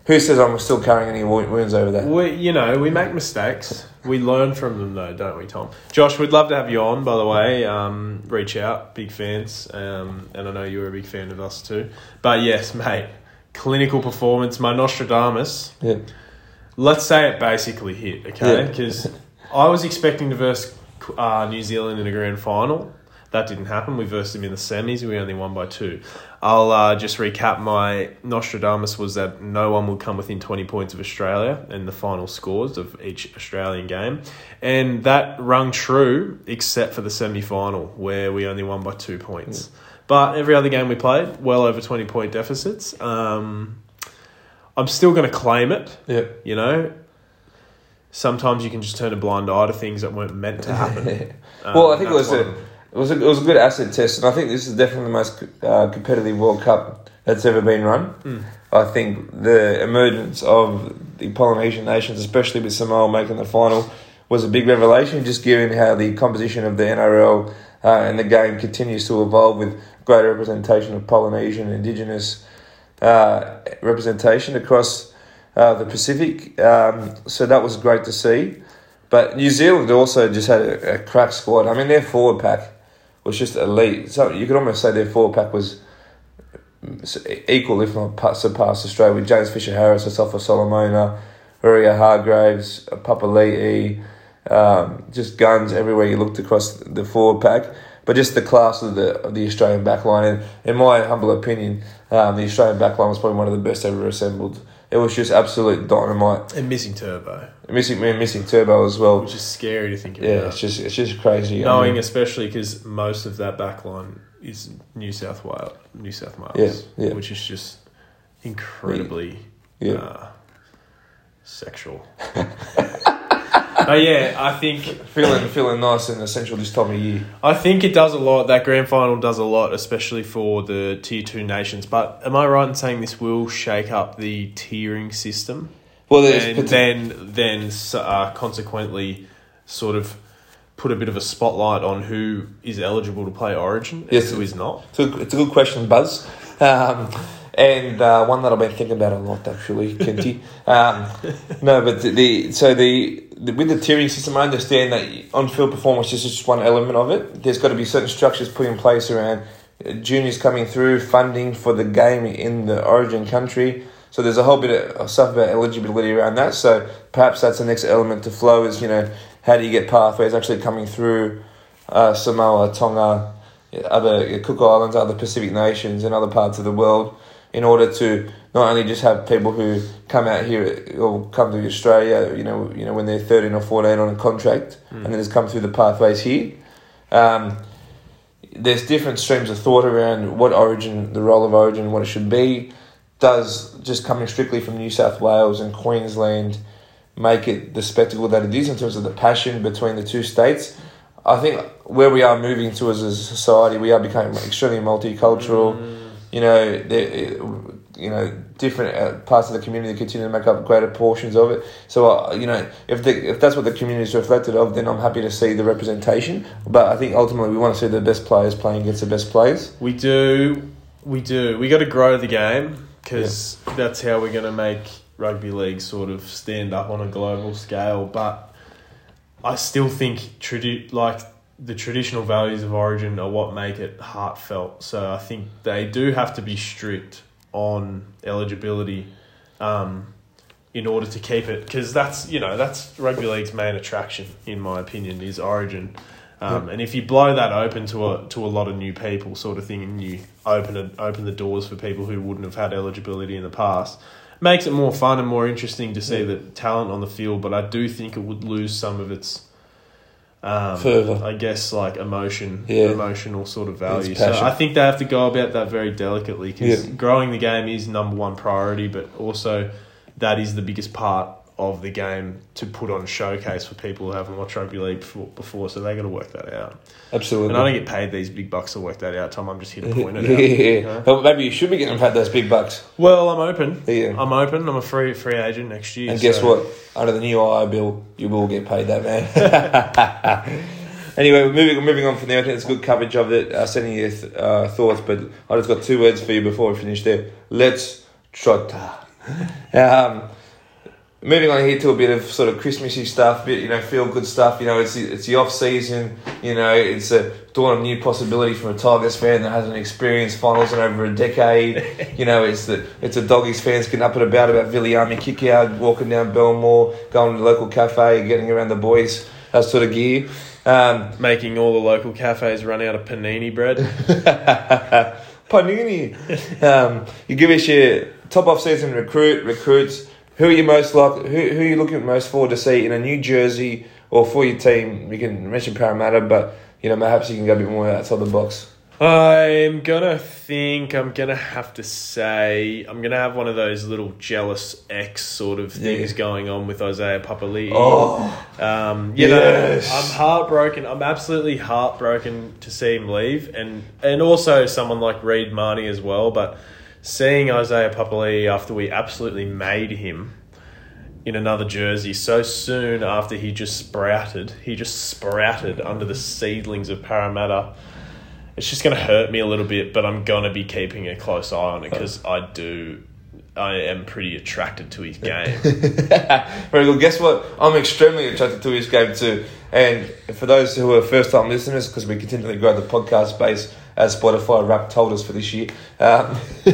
Who says I'm still carrying any wo- wounds over that? We, you know, we make mistakes. We learn from them, though, don't we, Tom? Josh, we'd love to have you on, by the way. Um, reach out, big fans. Um, and I know you're a big fan of us too. But yes, mate, clinical performance, my Nostradamus. Yeah. Let's say it basically hit, okay? Yeah. Because I was expecting to verse uh, New Zealand in a grand final. That didn't happen. We versed them in the semis. We only won by two. I'll uh, just recap. My Nostradamus was that no one would come within twenty points of Australia in the final scores of each Australian game. And that rung true except for the semi-final where we only won by two points. Mm. But every other game we played, well over twenty-point deficits. Um, I'm still going to claim it. Yeah. You know, sometimes you can just turn a blind eye to things that weren't meant to happen. um, well, I think it was a... a... It was, a, it was a good asset test, and I think this is definitely the most uh, competitive World Cup that's ever been run. Mm. I think the emergence of the Polynesian nations, especially with Samoa making the final, was a big revelation, just given how the composition of the N R L uh, and the game continues to evolve with greater representation of Polynesian, Indigenous uh, representation across uh, the Pacific. Um, so that was great to see. But New Zealand also just had a, a crack squad. I mean, their forward pack was just elite. So you could almost say their forward pack was equal, if not surpassed Australia, with James Fisher-Harris, Asafa Solomona, Uria Hargraves, Papali'i, um, just guns everywhere you looked across the forward pack. But just the class of the of the Australian backline, and in my humble opinion, um, the Australian backline was probably one of the best ever assembled. It was just absolute dynamite. And missing Turbo. Missing missing Turbo as well. Which is scary to think about. Yeah, it's just it's just crazy. Knowing I mean, especially because most of that backline is New South Wales, New South Wales, yeah, yeah. which is just incredibly yeah. uh, sexual. Oh yeah, I think feeling feeling nice and essential this time of year. I think it does a lot. That grand final does a lot, especially for the tier two nations. But am I right in saying this will shake up the tiering system? Well, there's and pati- then then uh, consequently sort of put a bit of a spotlight on who is eligible to play Origin and yes, who is not. It's a, it's a good question, Buzz. Um, and uh, one that I've been thinking about a lot, actually, Kenty. um, no, but the, the so the, the with the tiering system, I understand that on-field performance is just one element of it. There's got to be certain structures put in place around juniors coming through, funding for the game in the origin country. So there's a whole bit of stuff about eligibility around that. So perhaps that's the next element to flow is, you know, how do you get pathways actually coming through uh, Samoa, Tonga, other Cook Islands, other Pacific nations and other parts of the world, in order to not only just have people who come out here or come to Australia, you know, you know when they're thirteen or fourteen on a contract, mm. and then just come through the pathways here. Um, there's different streams of thought around what origin, the role of origin, what it should be. Does just coming strictly from New South Wales and Queensland make it the spectacle that it is in terms of the passion between the two states? I think where we are moving to as a society, we are becoming extremely multicultural. Mm. You know, there, you know, different uh, parts of the community continue to make up greater portions of it. So, uh, you know, if the, if that's what the community is reflected of, then I'm happy to see the representation. But I think ultimately we want to see the best players playing against the best players. We do, we do. We got to grow the game because yeah. that's how we're going to make rugby league sort of stand up on a global scale. But I still think tradi- like the traditional values of Origin are what make it heartfelt. So I think they do have to be strict on eligibility um, in order to keep it, because that's, you know, that's rugby league's main attraction, in my opinion, is Origin. Um, yep. And if you blow that open to a to a lot of new people, sort of thing, and you open it, open the doors for people who wouldn't have had eligibility in the past, makes it more fun and more interesting to see the talent on the field. But I do think it would lose some of its Um, Further. I guess like emotion, yeah. emotional sort of value. So I think they have to go about that very delicately, because yeah. growing the game is number one priority, but also that is the biggest part of the game to put on a showcase for people who haven't watched rugby league before, before so they got to work that out. Absolutely. And I don't get paid these big bucks to work that out, Tom. I'm just here to point it yeah, out. Yeah, you know? Well, maybe you should be getting paid those big bucks. Well, I'm open. Yeah. I'm open. I'm a free free agent next year. And guess so. what? Under the new I I bill, you will get paid that, man. Anyway, moving moving on from there, I think it's good coverage of it, uh, sending your th- uh, thoughts, but I just got two words for you before we finish there. Let's trotta. um, moving on here to a bit of sort of Christmassy stuff, bit you know, feel good stuff. You know, it's the, it's the off season. You know, it's a dawn of new possibility from a Tigers fan that hasn't experienced finals in over a decade. You know, it's the it's a Doggies fans getting up and about about Viliami kick out, walking down Belmore, going to the local cafe, getting around the boys, that sort of gear. Um, Making all the local cafes run out of panini bread. Panini. um, you give us your top off season recruit recruits. Who are you most like? Who who are you looking most forward to see in a new jersey or for your team? You can mention Parramatta, but you know perhaps you can go a bit more outside the box. I'm gonna think I'm gonna have to say I'm gonna have one of those little jealous ex sort of things Yeah. going on with Isaiah Papali'i. Oh, Um, you yes. know, I'm heartbroken. I'm absolutely heartbroken to see him leave, and and also someone like Reid Marnie as well. But seeing Isaiah Papali'i after we absolutely made him in another jersey so soon after he just sprouted, he just sprouted under the seedlings of Parramatta. It's just going to hurt me a little bit, but I'm going to be keeping a close eye on it because I do. I am pretty attracted to his game. very good. Guess what? I'm extremely attracted to his game too. And for those who are first time listeners, because we continually grow the podcast space as Spotify Rap told us for this year, um,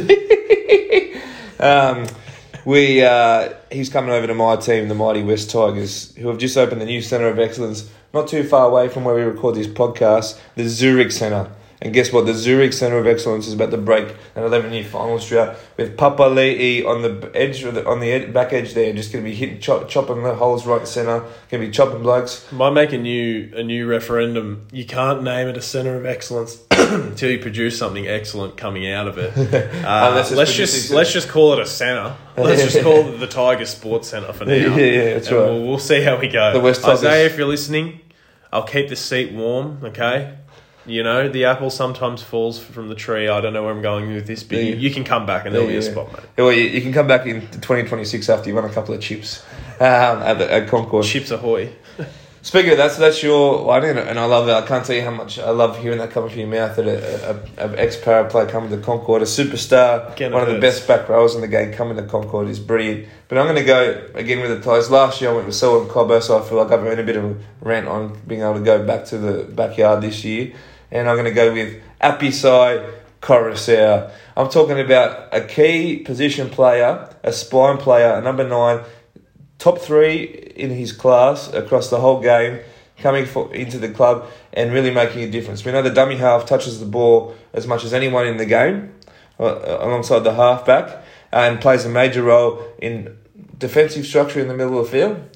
um, we uh, he's coming over to my team, the Mighty West Tigers, who have just opened the new Centre of Excellence not too far away from where we record this podcast, the Zurich Centre. And guess what? The Zurich Centre of Excellence is about to break an eleven-year finals drought with Papali'i on the edge, or the, on the ed, back edge there, just going to be hitting, chop, chopping the holes right centre. Going to be chopping blokes. Might make a new a new referendum. You can't name it a centre of excellence until you produce something excellent coming out of it. Uh, let's just let's produce just it. let's just call it a centre. Let's just call it the Tiger Sports Centre for now. Yeah, yeah, that's and right. We'll, we'll see how we go. The West Tigers. Isaiah, if you're listening, I'll keep the seat warm. Okay. You know, the apple sometimes falls from the tree. I don't know where I'm going with this, but Yeah. you, you can come back and there'll Yeah, be a yeah. spot, mate. Yeah, well, you, you can come back in twenty twenty-six after you won a couple of chips um, at, the, at Concord. Chips ahoy. Speaking of that, so that's your one, and and I love that. I can't tell you how much I love hearing that coming from your mouth. That a, a, a ex-para player coming to Concord, a superstar, Again, it one of the hurts. best back rows in the game coming to Concord is brilliant. But I'm going to go again with the Tigers. Last year I went with Selwyn Cobbo, so I feel like I've earned a bit of a rant on being able to go back to the backyard this year. And I'm going to go with Apisai Coruscant. I'm talking about a key position player, a spine player, a number nine, top three in his class across the whole game, coming for, into the club and really making a difference. We know the dummy half touches the ball as much as anyone in the game, uh, alongside the halfback, and plays a major role in defensive structure in the middle of the field,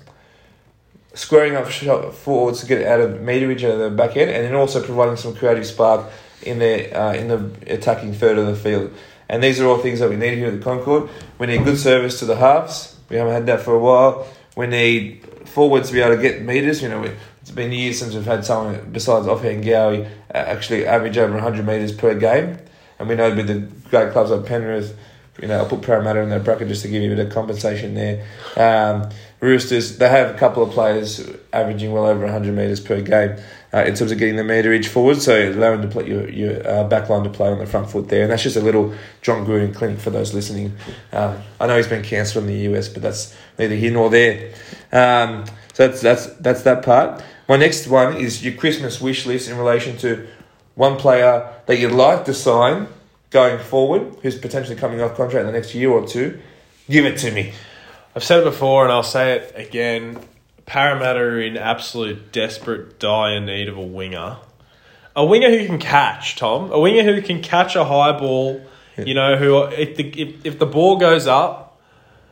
squaring up shot forwards to get out of meterage at the back end, and then also providing some creative spark in the uh, in the attacking third of the field. And these are all things that we need here at the Concord. We need good service to the halves. We haven't had that for a while. We need forwards to be able to get metres. You know, we, it's been years since we've had someone besides Offhand Gowie uh, actually average over one hundred metres per game. And we know with the great clubs like Penrith, you know, I'll put Parramatta in that bracket just to give you a bit of compensation there. Um, Roosters, they have a couple of players averaging well over one hundred metres per game uh, in terms of getting the meterage forward, so allowing to play your, your uh, back line to play on the front foot there. And that's just a little John Gruden clinic for those listening. Um, I know he's been cancelled in the U S, but that's neither here nor there. Um, so that's, that's, that's that part. My next one is your Christmas wish list in relation to one player that you'd like to sign going forward, who's potentially coming off contract in the next year or two. Give it to me. I've said it before and I'll say it again. Parramatta are in absolute desperate, dire need of a winger. A winger who can catch, Tom. A winger who can catch a high ball. You know, who if the if, if the ball goes up,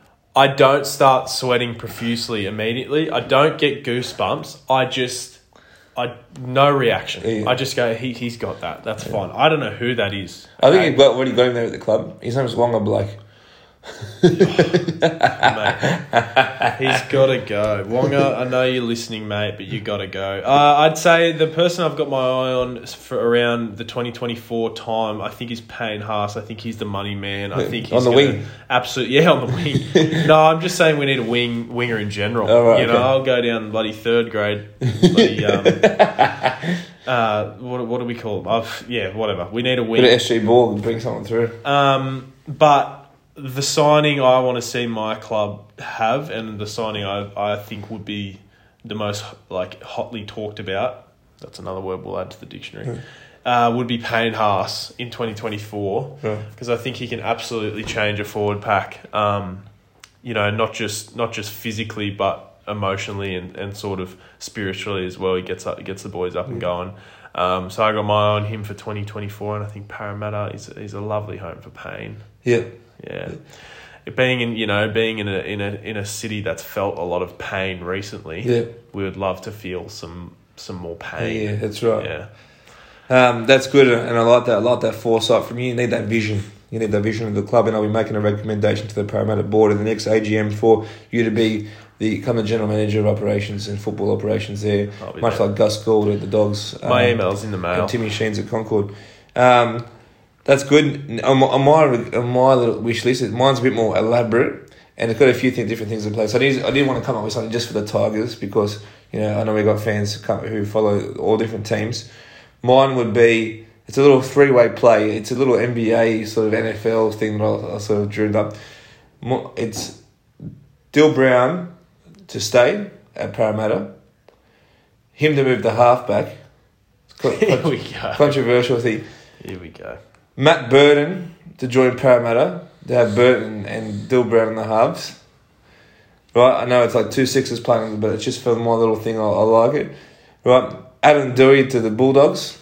I don't start sweating profusely immediately. I don't get goosebumps. I just, I no reaction. Yeah. I just go, he he's got that. That's fine. I don't know who that is. I think Okay? you've got, already got him there at the club. His name's Wonga Blake. Mate, he's got to go. Wonga, I know you're listening, mate, but you got to go. Uh, I'd say the person I've got my eye on for around the twenty twenty-four time, I think is Payne Haas. I think he's the money man. I think he's On the gonna, wing? Absolutely, yeah, on the wing. No, I'm just saying we need a wing winger in general. Oh, right, you know, okay. I'll go down bloody third grade. Bloody, um, uh, what what do we call them? I've, yeah, whatever. We need a wing. Bit of S G ball and bring someone through. Um, but the signing I want to see my club have, and the signing I, I think would be the most like hotly talked about, that's another word we'll add to the dictionary, mm. uh, would be Payne Haas in twenty twenty-four, because yeah. I think he can absolutely change a forward pack, um, you know, not just not just physically but emotionally and, and sort of spiritually as well. He gets up, gets the boys up mm. and going. Um, so I got my eye on him for twenty twenty-four, and I think Parramatta is is a lovely home for Payne. Yeah. Yeah, being in you know being in a in a in a city that's felt a lot of pain recently. Yeah, we would love to feel some some more pain. Yeah, that's right. Yeah, um, that's good, and I like that. I like that foresight from you. You need that vision. You need that vision of the club, and I'll be making a recommendation to the Parramatta board in the next A G M for you to be the kind of general manager of operations and football operations there, much there. Like Gus Gould at the Dogs. My um, email's in the mail. And Timmy Sheens at Concord. Um, That's good. On my, on my on my little wish list, mine's a bit more elaborate, and it's got a few things, different things in place. I did I did want to come up with something just for the Tigers because you know I know we got fans who follow all different teams. Mine would be it's a little three way play. It's a little N B A sort of N F L thing that I, I sort of drew up. It's Dill Brown to stay at Parramatta, him to move the halfback. Here we go. Controversial thing. Here we go. Matt Burton to join Parramatta, to have Burton and Dill Brown in the halves. Right, I know it's like two sixes playing, but it's just for my little thing, I, I like it. Right, Adam Dewey to the Bulldogs.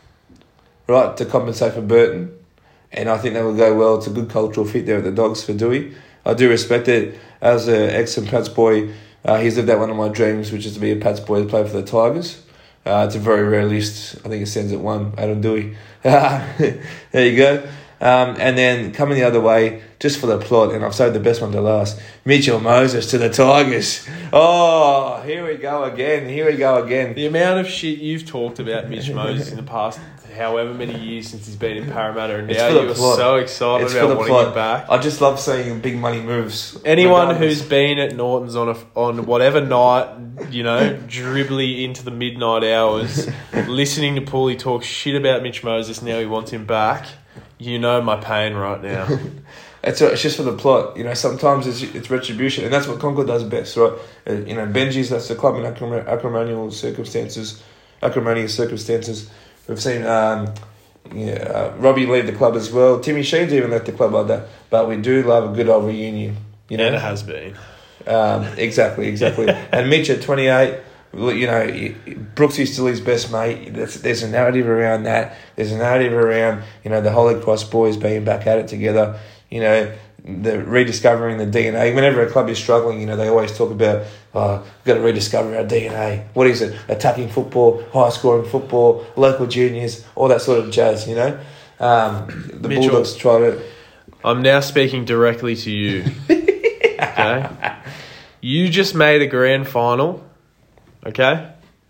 Right, to compensate for Burton. And I think that will go well. It's a good cultural fit there at the Dogs for Dewey. I do respect it. As an ex-and Pats boy, uh, he's lived out one of my dreams, which is to be a Pats boy to play for the Tigers. Uh, it's a very rare list. I think it stands at one, Adam Dewey. There you go. Um, and then coming the other way, just for the plot, and I've saved the best one to last, Mitchell Moses to the Tigers. Oh, here we go again. Here we go again. The amount of shit you've talked about Mitch Moses in the past however many years since he's been in Parramatta, and now you're plot. so excited it's about wanting plot. him back. I just love seeing big money moves. Anyone regardless. who's been at Norton's on a, on whatever night, you know, dribbly into the midnight hours, listening to Paulie talk shit about Mitch Moses, now he wants him back, you know my pain right now. It's, it's just for the plot, you know. Sometimes it's it's retribution, and that's what Concord does best, right? Uh, you know, Benji's that's the club in acrim- acrimonial circumstances, acrimonious circumstances. We've seen um, yeah, uh, Robbie leave the club as well. Timmy Sheens even left the club like that. But we do love a good old reunion, you know. And it has been. Um, exactly, exactly. And Mitch at twenty-eight, you know, Brooksy's still his best mate. There's, there's a narrative around that. There's a narrative around, you know, the Holy Cross boys being back at it together. You know, the rediscovering the D N A. Whenever a club is struggling, you know, they always talk about, oh, we've got to rediscover our D N A. What is it? Attacking football, high-scoring football, local juniors, all that sort of jazz, you know. Um, the Mitchell, Bulldogs tried it. I'm now speaking directly to you. Okay? You just made a grand final, okay?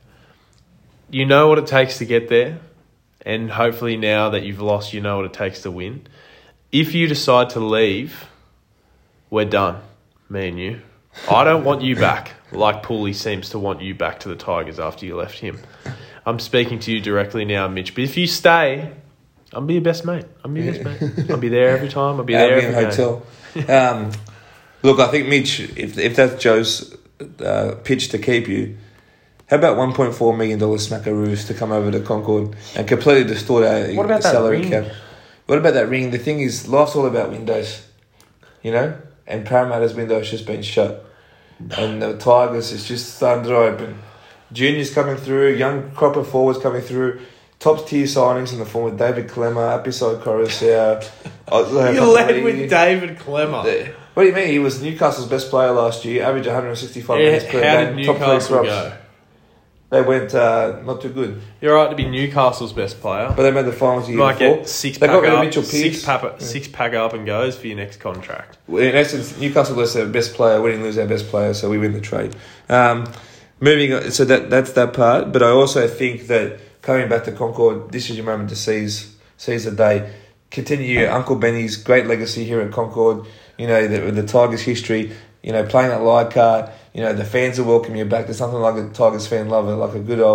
You know what it takes to get there, and hopefully now that you've lost, you know what it takes to win. If you decide to leave, we're done, me and you. I don't want you back, like Paulie seems to want you back to the Tigers after you left him. I'm speaking to you directly now, Mitch. But if you stay, I'll be your best mate. I'll be your best mate. I'll be there every time. I'll be there every game. Hotel. um, look, I think, Mitch, if if that's Joe's uh, pitch to keep you, how about one point four million dollars smackaroos to come over to Concord and completely distort our what about salary that cap? What about that ring? The thing is, life's all about windows, you know? And Parramatta's window's just been shut. And the Tigers is just starting to open. Juniors coming through, young crop of forwards coming through, top tier signings in the form of David Clemmer, Apisai Coruscant. You led with David Clemmer. What do you mean? He was Newcastle's best player last year, averaged one hundred sixty-five yeah, minutes per how game. Did top Newcastle three go? They went uh, not too good. You're right to be Newcastle's best player. But they made the finals the year might before. Get six they pack got rid of up, Mitchell six, Pearce. pack, yeah. six pack up and goes for your next contract. In essence, Newcastle lost their best player. We didn't lose our best player, so we win the trade. Um, moving on, so that that's that part. But I also think that coming back to Concord, this is your moment to seize seize the day. Continue your Uncle Benny's great legacy here at Concord. You know, the, the Tigers' history. You know, playing at Leichhardt. You know, the fans will welcome you back. There's something like a Tigers fan love it, like a good old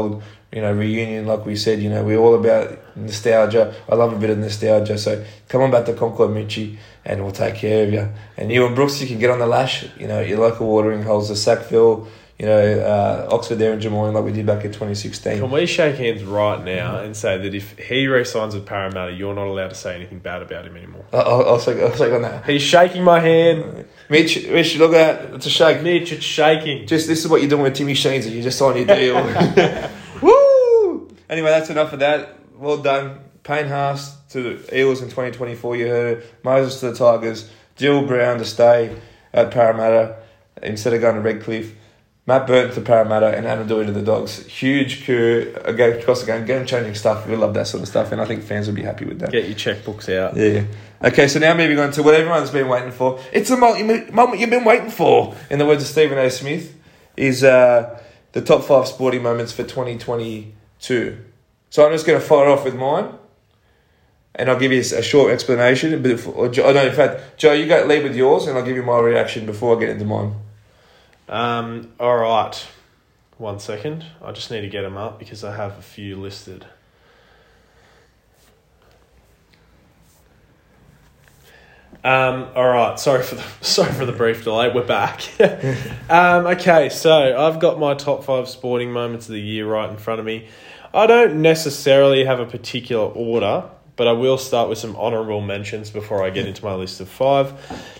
you know, reunion, like we said, you know, we're all about nostalgia. I love a bit of nostalgia. So come on back to Concord Mitchie and we'll take care of you. And you and Brooks, you can get on the lash, you know, your local watering holes, the Sackville, you know, uh, Oxford there in Jemoyne, like we did back in twenty sixteen. Can we shake hands right now and say that if he re-signs with Parramatta, you're not allowed to say anything bad about him anymore? I'll, I'll, shake, I'll shake on that. He's shaking my hand. Mitch, Mitch, look at that. It's a shake. Mitch, it's shaking. Just this is what you're doing with Timmy Sheens. You just signed your deal. Woo! Anyway, that's enough of that. Well done. Payne Haas to the Eels in twenty twenty-four. You heard it. Moses to the Tigers. Jill Brown to stay at Parramatta instead of going to Redcliffe. Matt Burton to Parramatta and Anna Dewey to the Dogs. Huge coup across the game. Game-changing stuff. We love that sort of stuff, and I think fans will be happy with that. Get your checkbooks out. Yeah. Okay, so now moving on to what everyone's been waiting for. It's a moment you've been waiting for, in the words of Stephen A. Smith, is uh, the top five sporting moments for twenty twenty-two. So I'm just going to fire off with mine, and I'll give you a short explanation. But if, or, oh, no, in fact, Joe, you go lead with yours, and I'll give you my reaction before I get into mine. Um. All right. One second. I just need to get them up because I have a few listed. Um. All right. Sorry for the sorry for the brief delay. We're back. um. Okay. So I've got my top five sporting moments of the year right in front of me. I don't necessarily have a particular order, but I will start with some honourable mentions before I get into my list of five.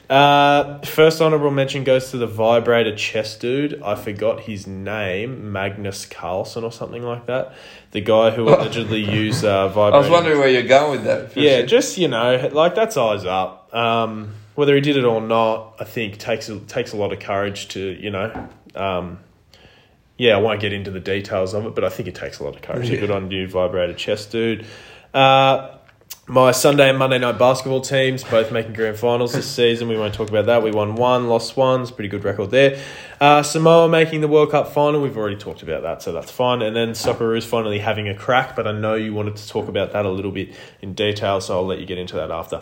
Uh, first honourable mention goes to the vibrator chess dude. I forgot his name, Magnus Carlsen or something like that. The guy who allegedly used uh, vibrator. I was wondering where you're going with that. Yeah, just, you know, like that's eyes up. Um, whether he did it or not, I think takes a, takes a lot of courage to, you know... Um, yeah, I won't get into the details of it, but I think it takes a lot of courage. Yeah. Good on you, vibrator chess dude. Uh... My Sunday and Monday night basketball teams, both making grand finals this season. We won't talk about that. We won one, lost one. It's a pretty good record there. Uh, Samoa making the World Cup final. We've already talked about that, so that's fine. And then Socceroos finally having a crack, but I know you wanted to talk about that a little bit in detail, so I'll let you get into that after.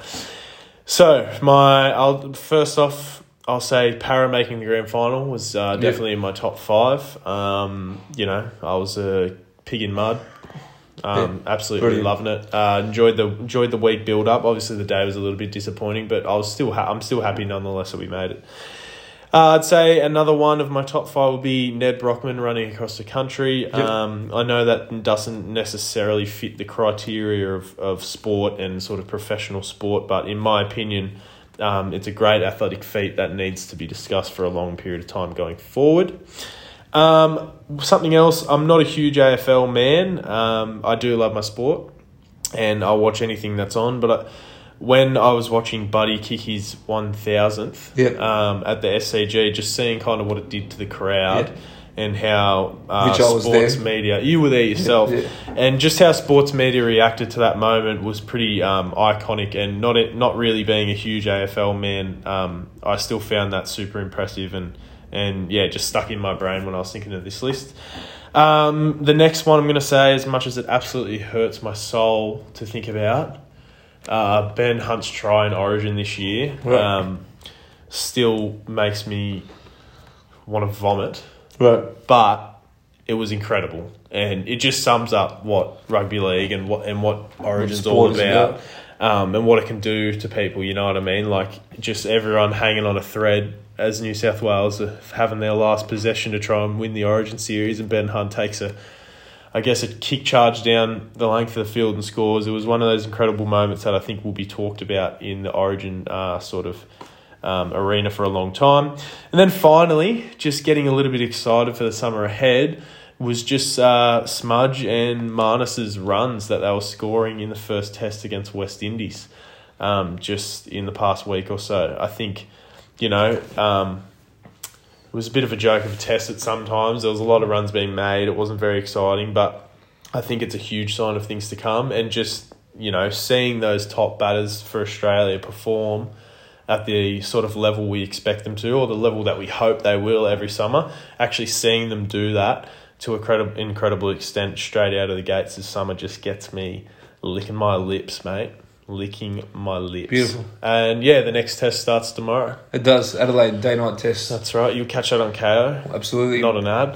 So, my I'll first off, I'll say Para making the grand final was uh, definitely in my top five. Um, you know, I was a pig in mud. Um, yeah, absolutely brilliant. Loving it. Uh, enjoyed the enjoyed the week build up. Obviously, the day was a little bit disappointing, but I was still ha- I'm still happy nonetheless that we made it. Uh, I'd say another one of my top five would be Ned Brockman running across the country. Yep. Um, I know that doesn't necessarily fit the criteria of, of sport and sort of professional sport, but in my opinion, um, it's a great athletic feat that needs to be discussed for a long period of time going forward. Um, something else, I'm not a huge A F L man. Um, I do love my sport and I'll watch anything that's on, but I, when I was watching Buddy kick his one thousandth yep. um, at the S C G, just seeing kind of what it did to the crowd yep. and how uh, Which I was sports there. media, you were there yourself, yeah, yeah. and just how sports media reacted to that moment was pretty um, iconic, and not it, not really being a huge A F L man, um, I still found that super impressive and And, yeah, just stuck in my brain when I was thinking of this list. Um, the next one I'm going to say, as much as it absolutely hurts my soul to think about, uh, Ben Hunt's try in Origin this year right. um, still makes me want to vomit. Right. But it was incredible. And it just sums up what rugby league and what and what Origin's all about, about. Um, and what it can do to people, you know what I mean? Like, just everyone hanging on a thread as New South Wales are having their last possession to try and win the Origin series, and Ben Hunt takes a, I guess, a kick charge down the length of the field and scores. It was one of those incredible moments that I think will be talked about in the Origin uh, sort of um, arena for a long time. And then finally, just getting a little bit excited for the summer ahead, was just uh, Smudge and Marnus's runs that they were scoring in the first test against West Indies um, just in the past week or so. I think... You know, um, it was a bit of a joke of a test at some times. There was a lot of runs being made. It wasn't very exciting, but I think it's a huge sign of things to come. And just, you know, seeing those top batters for Australia perform at the sort of level we expect them to, or the level that we hope they will every summer, actually seeing them do that to a credible, incredible extent straight out of the gates this summer just gets me licking my lips, mate. Licking my lips. Beautiful. And yeah, the next test starts tomorrow. It does. Adelaide day-night test. That's right. You'll catch that on K O. Absolutely. Not an ad.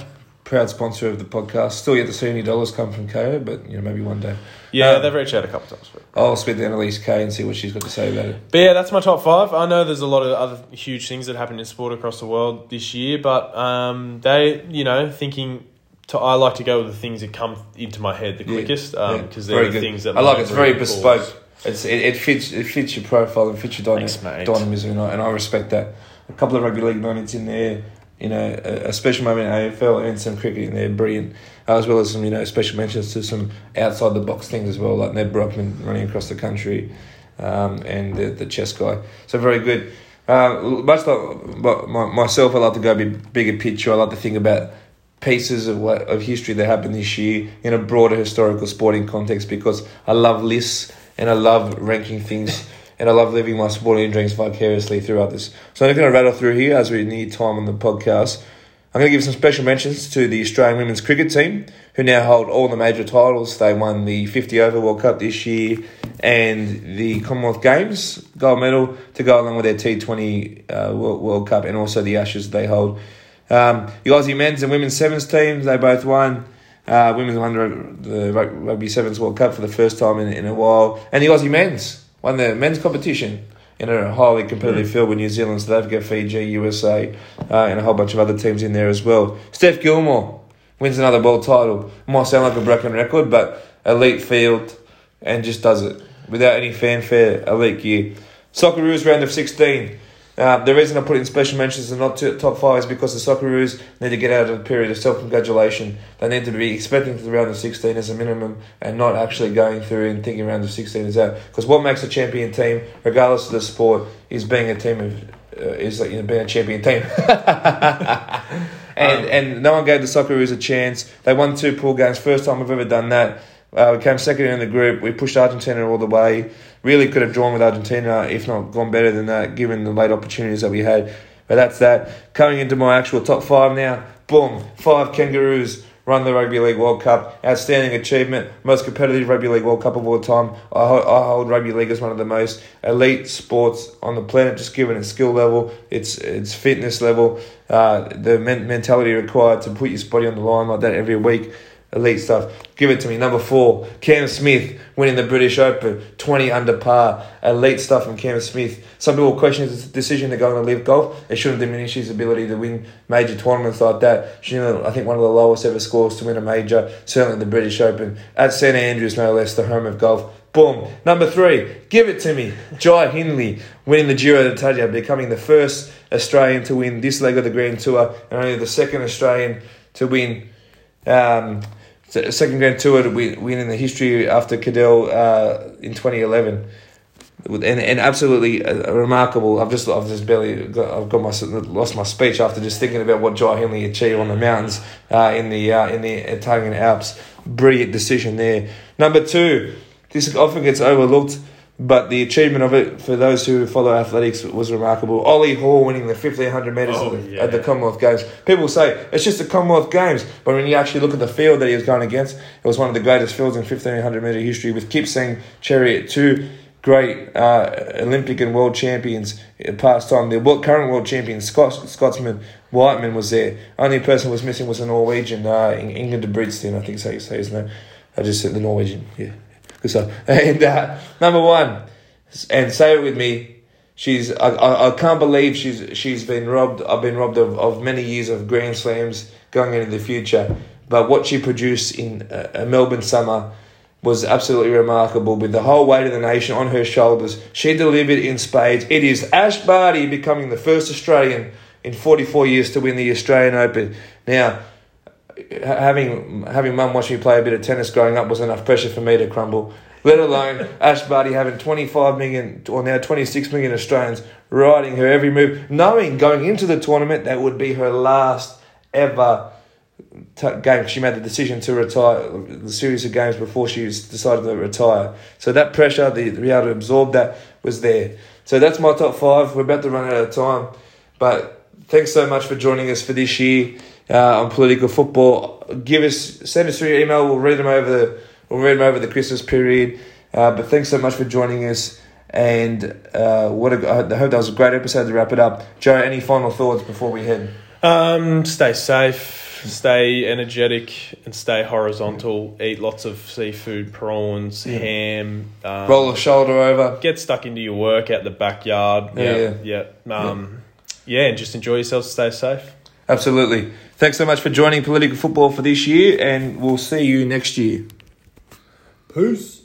proud sponsor of the podcast. Still yet to see any dollars come from K O, but you know maybe one day. Yeah, um, they've reached out a couple times. But... I'll speak to Annalise K and see what she's got to say about it. But yeah, that's my top five. I know there's a lot of other huge things that happened in sport across the world this year, but um, they, you know, thinking. To, I like to go with the things that come into my head the quickest, because um, yeah, they're the good. things that I like it. It's very recalls. bespoke. It's it, it fits it fits your profile and fits your dyna- Thanks, dynamism, and I, and I respect that. A couple of rugby league moments in there. You know, a, a special moment in A F L and some cricket in there, brilliant. Uh, as well as some, you know, special mentions to some outside the box things as well, like Ned Brockman running across the country, um, and the, the chess guy. So very good. Uh, much like my, myself, I like to go a bit bigger picture. I like to think about pieces of what, of history that happened this year in a broader historical sporting context, because I love lists and I love ranking things. And I love living my sporting dreams vicariously throughout this. So I'm going to rattle through here as we need time on the podcast. I'm going to give some special mentions to the Australian women's cricket team, who now hold all the major titles. They won the fifty over World Cup this year and the Commonwealth Games gold medal to go along with their T twenty uh, World, World Cup and also the Ashes they hold. Um, the Aussie men's and women's sevens teams, they both won. Uh, women's won the Rugby Sevens World Cup for the first time in, in a while. And the Aussie men's won the men's competition in a highly competitive field with New Zealand, South Africa, Fiji, U S A, uh, and a whole bunch of other teams in there as well. Steph Gilmore wins another world title. Might sound like a broken record, but elite field and just does it without any fanfare. Elite gear. Socceroos round of sixteen. Uh, the reason I put in special mentions and not to top five is because the Socceroos need to get out of a period of self-congratulation. They need to be expecting to the round of sixteen as a minimum and not actually going through and thinking round of sixteen is out. Because what makes a champion team, regardless of the sport, is being a team of uh, is like, you know, being a champion team. and um, and no one gave the Socceroos a chance. They won two pool games. First time we've ever done that. Uh, we came second in the group. We pushed Argentina all the way. Really could have drawn with Argentina, if not gone better than that, given the late opportunities that we had. But that's that. Coming into my actual top five now. Boom. Five Kangaroos run the Rugby League World Cup. Outstanding achievement. Most competitive Rugby League World Cup of all time. I hold, I hold Rugby League as one of the most elite sports on the planet, just given its skill level, its its fitness level, uh, the men- mentality required to put your body on the line like that every week. Elite stuff. Give it to me. Number four, Cam Smith winning the British Open, twenty under par. Elite stuff from Cam Smith. Some people question his decision to go on to live golf. It shouldn't diminish his ability to win major tournaments like that. She, I think one of the lowest ever scores to win a major, certainly the British Open. At Saint Andrews, no less, the home of golf. Boom. Number three, give it to me. Jai Hindley winning the Giro d'Italia, becoming the first Australian to win this leg of the Grand Tour and only the second Australian to win... Um, second Grand Tour to win, win in the history after Cadell uh, in twenty eleven, and and absolutely uh, remarkable. I've just I've just barely got, I've got my lost my speech after just thinking about what Jai Hindley achieved on the mountains uh, in the uh, in the Italian Alps. Brilliant decision there. Number two, this often gets overlooked, but the achievement of it for those who follow athletics was remarkable. Ollie Hall winning the fifteen hundred metres oh, at, the, yeah. at the Commonwealth Games. People say it's just the Commonwealth Games, but when you actually look at the field that he was going against, it was one of the greatest fields in fifteen hundred metre history, with Kip Singh, Chariot, two great uh, Olympic and world champions past time. The world, current world champion, Scot, Scotsman Whiteman, was there. Only person who was missing was a Norwegian, uh, Inge Bridstein, I think so you say his name. I just said the Norwegian, yeah. Good stuff. And uh, number one, and say it with me, she's I, I, I can't believe she's she's been robbed. I've been robbed of, of many years of Grand Slams going into the future. But what she produced in a, a Melbourne summer was absolutely remarkable, with the whole weight of the nation on her shoulders. She delivered in spades. It is Ash Barty becoming the first Australian in forty-four years to win the Australian Open. Now, having having mum watch me play a bit of tennis growing up was enough pressure for me to crumble, let alone Ash Barty having twenty-five million or now twenty-six million Australians riding her every move, knowing going into the tournament that would be her last ever t- game. She made the decision to retire the series of games before she decided to retire. So that pressure, the, the be able to absorb that, was there. So that's my top five. We're about to run out of time, but thanks so much for joining us for this year. Uh, on political football. Give us send us through your email. We'll read them over the we'll read them over the Christmas period. Uh, but thanks so much for joining us. And uh, what a, I hope that was a great episode to wrap it up. Joe, any final thoughts before we head? Um, stay safe. stay energetic and stay horizontal. Eat lots of seafood, prawns, Yeah. ham. Um, Roll the shoulder over. Get stuck into your work out the backyard. Yeah, yeah, yeah. Um, yeah, and just enjoy yourselves. Stay safe. Absolutely. Thanks so much for joining Political Football for this year, and we'll see you next year. Peace.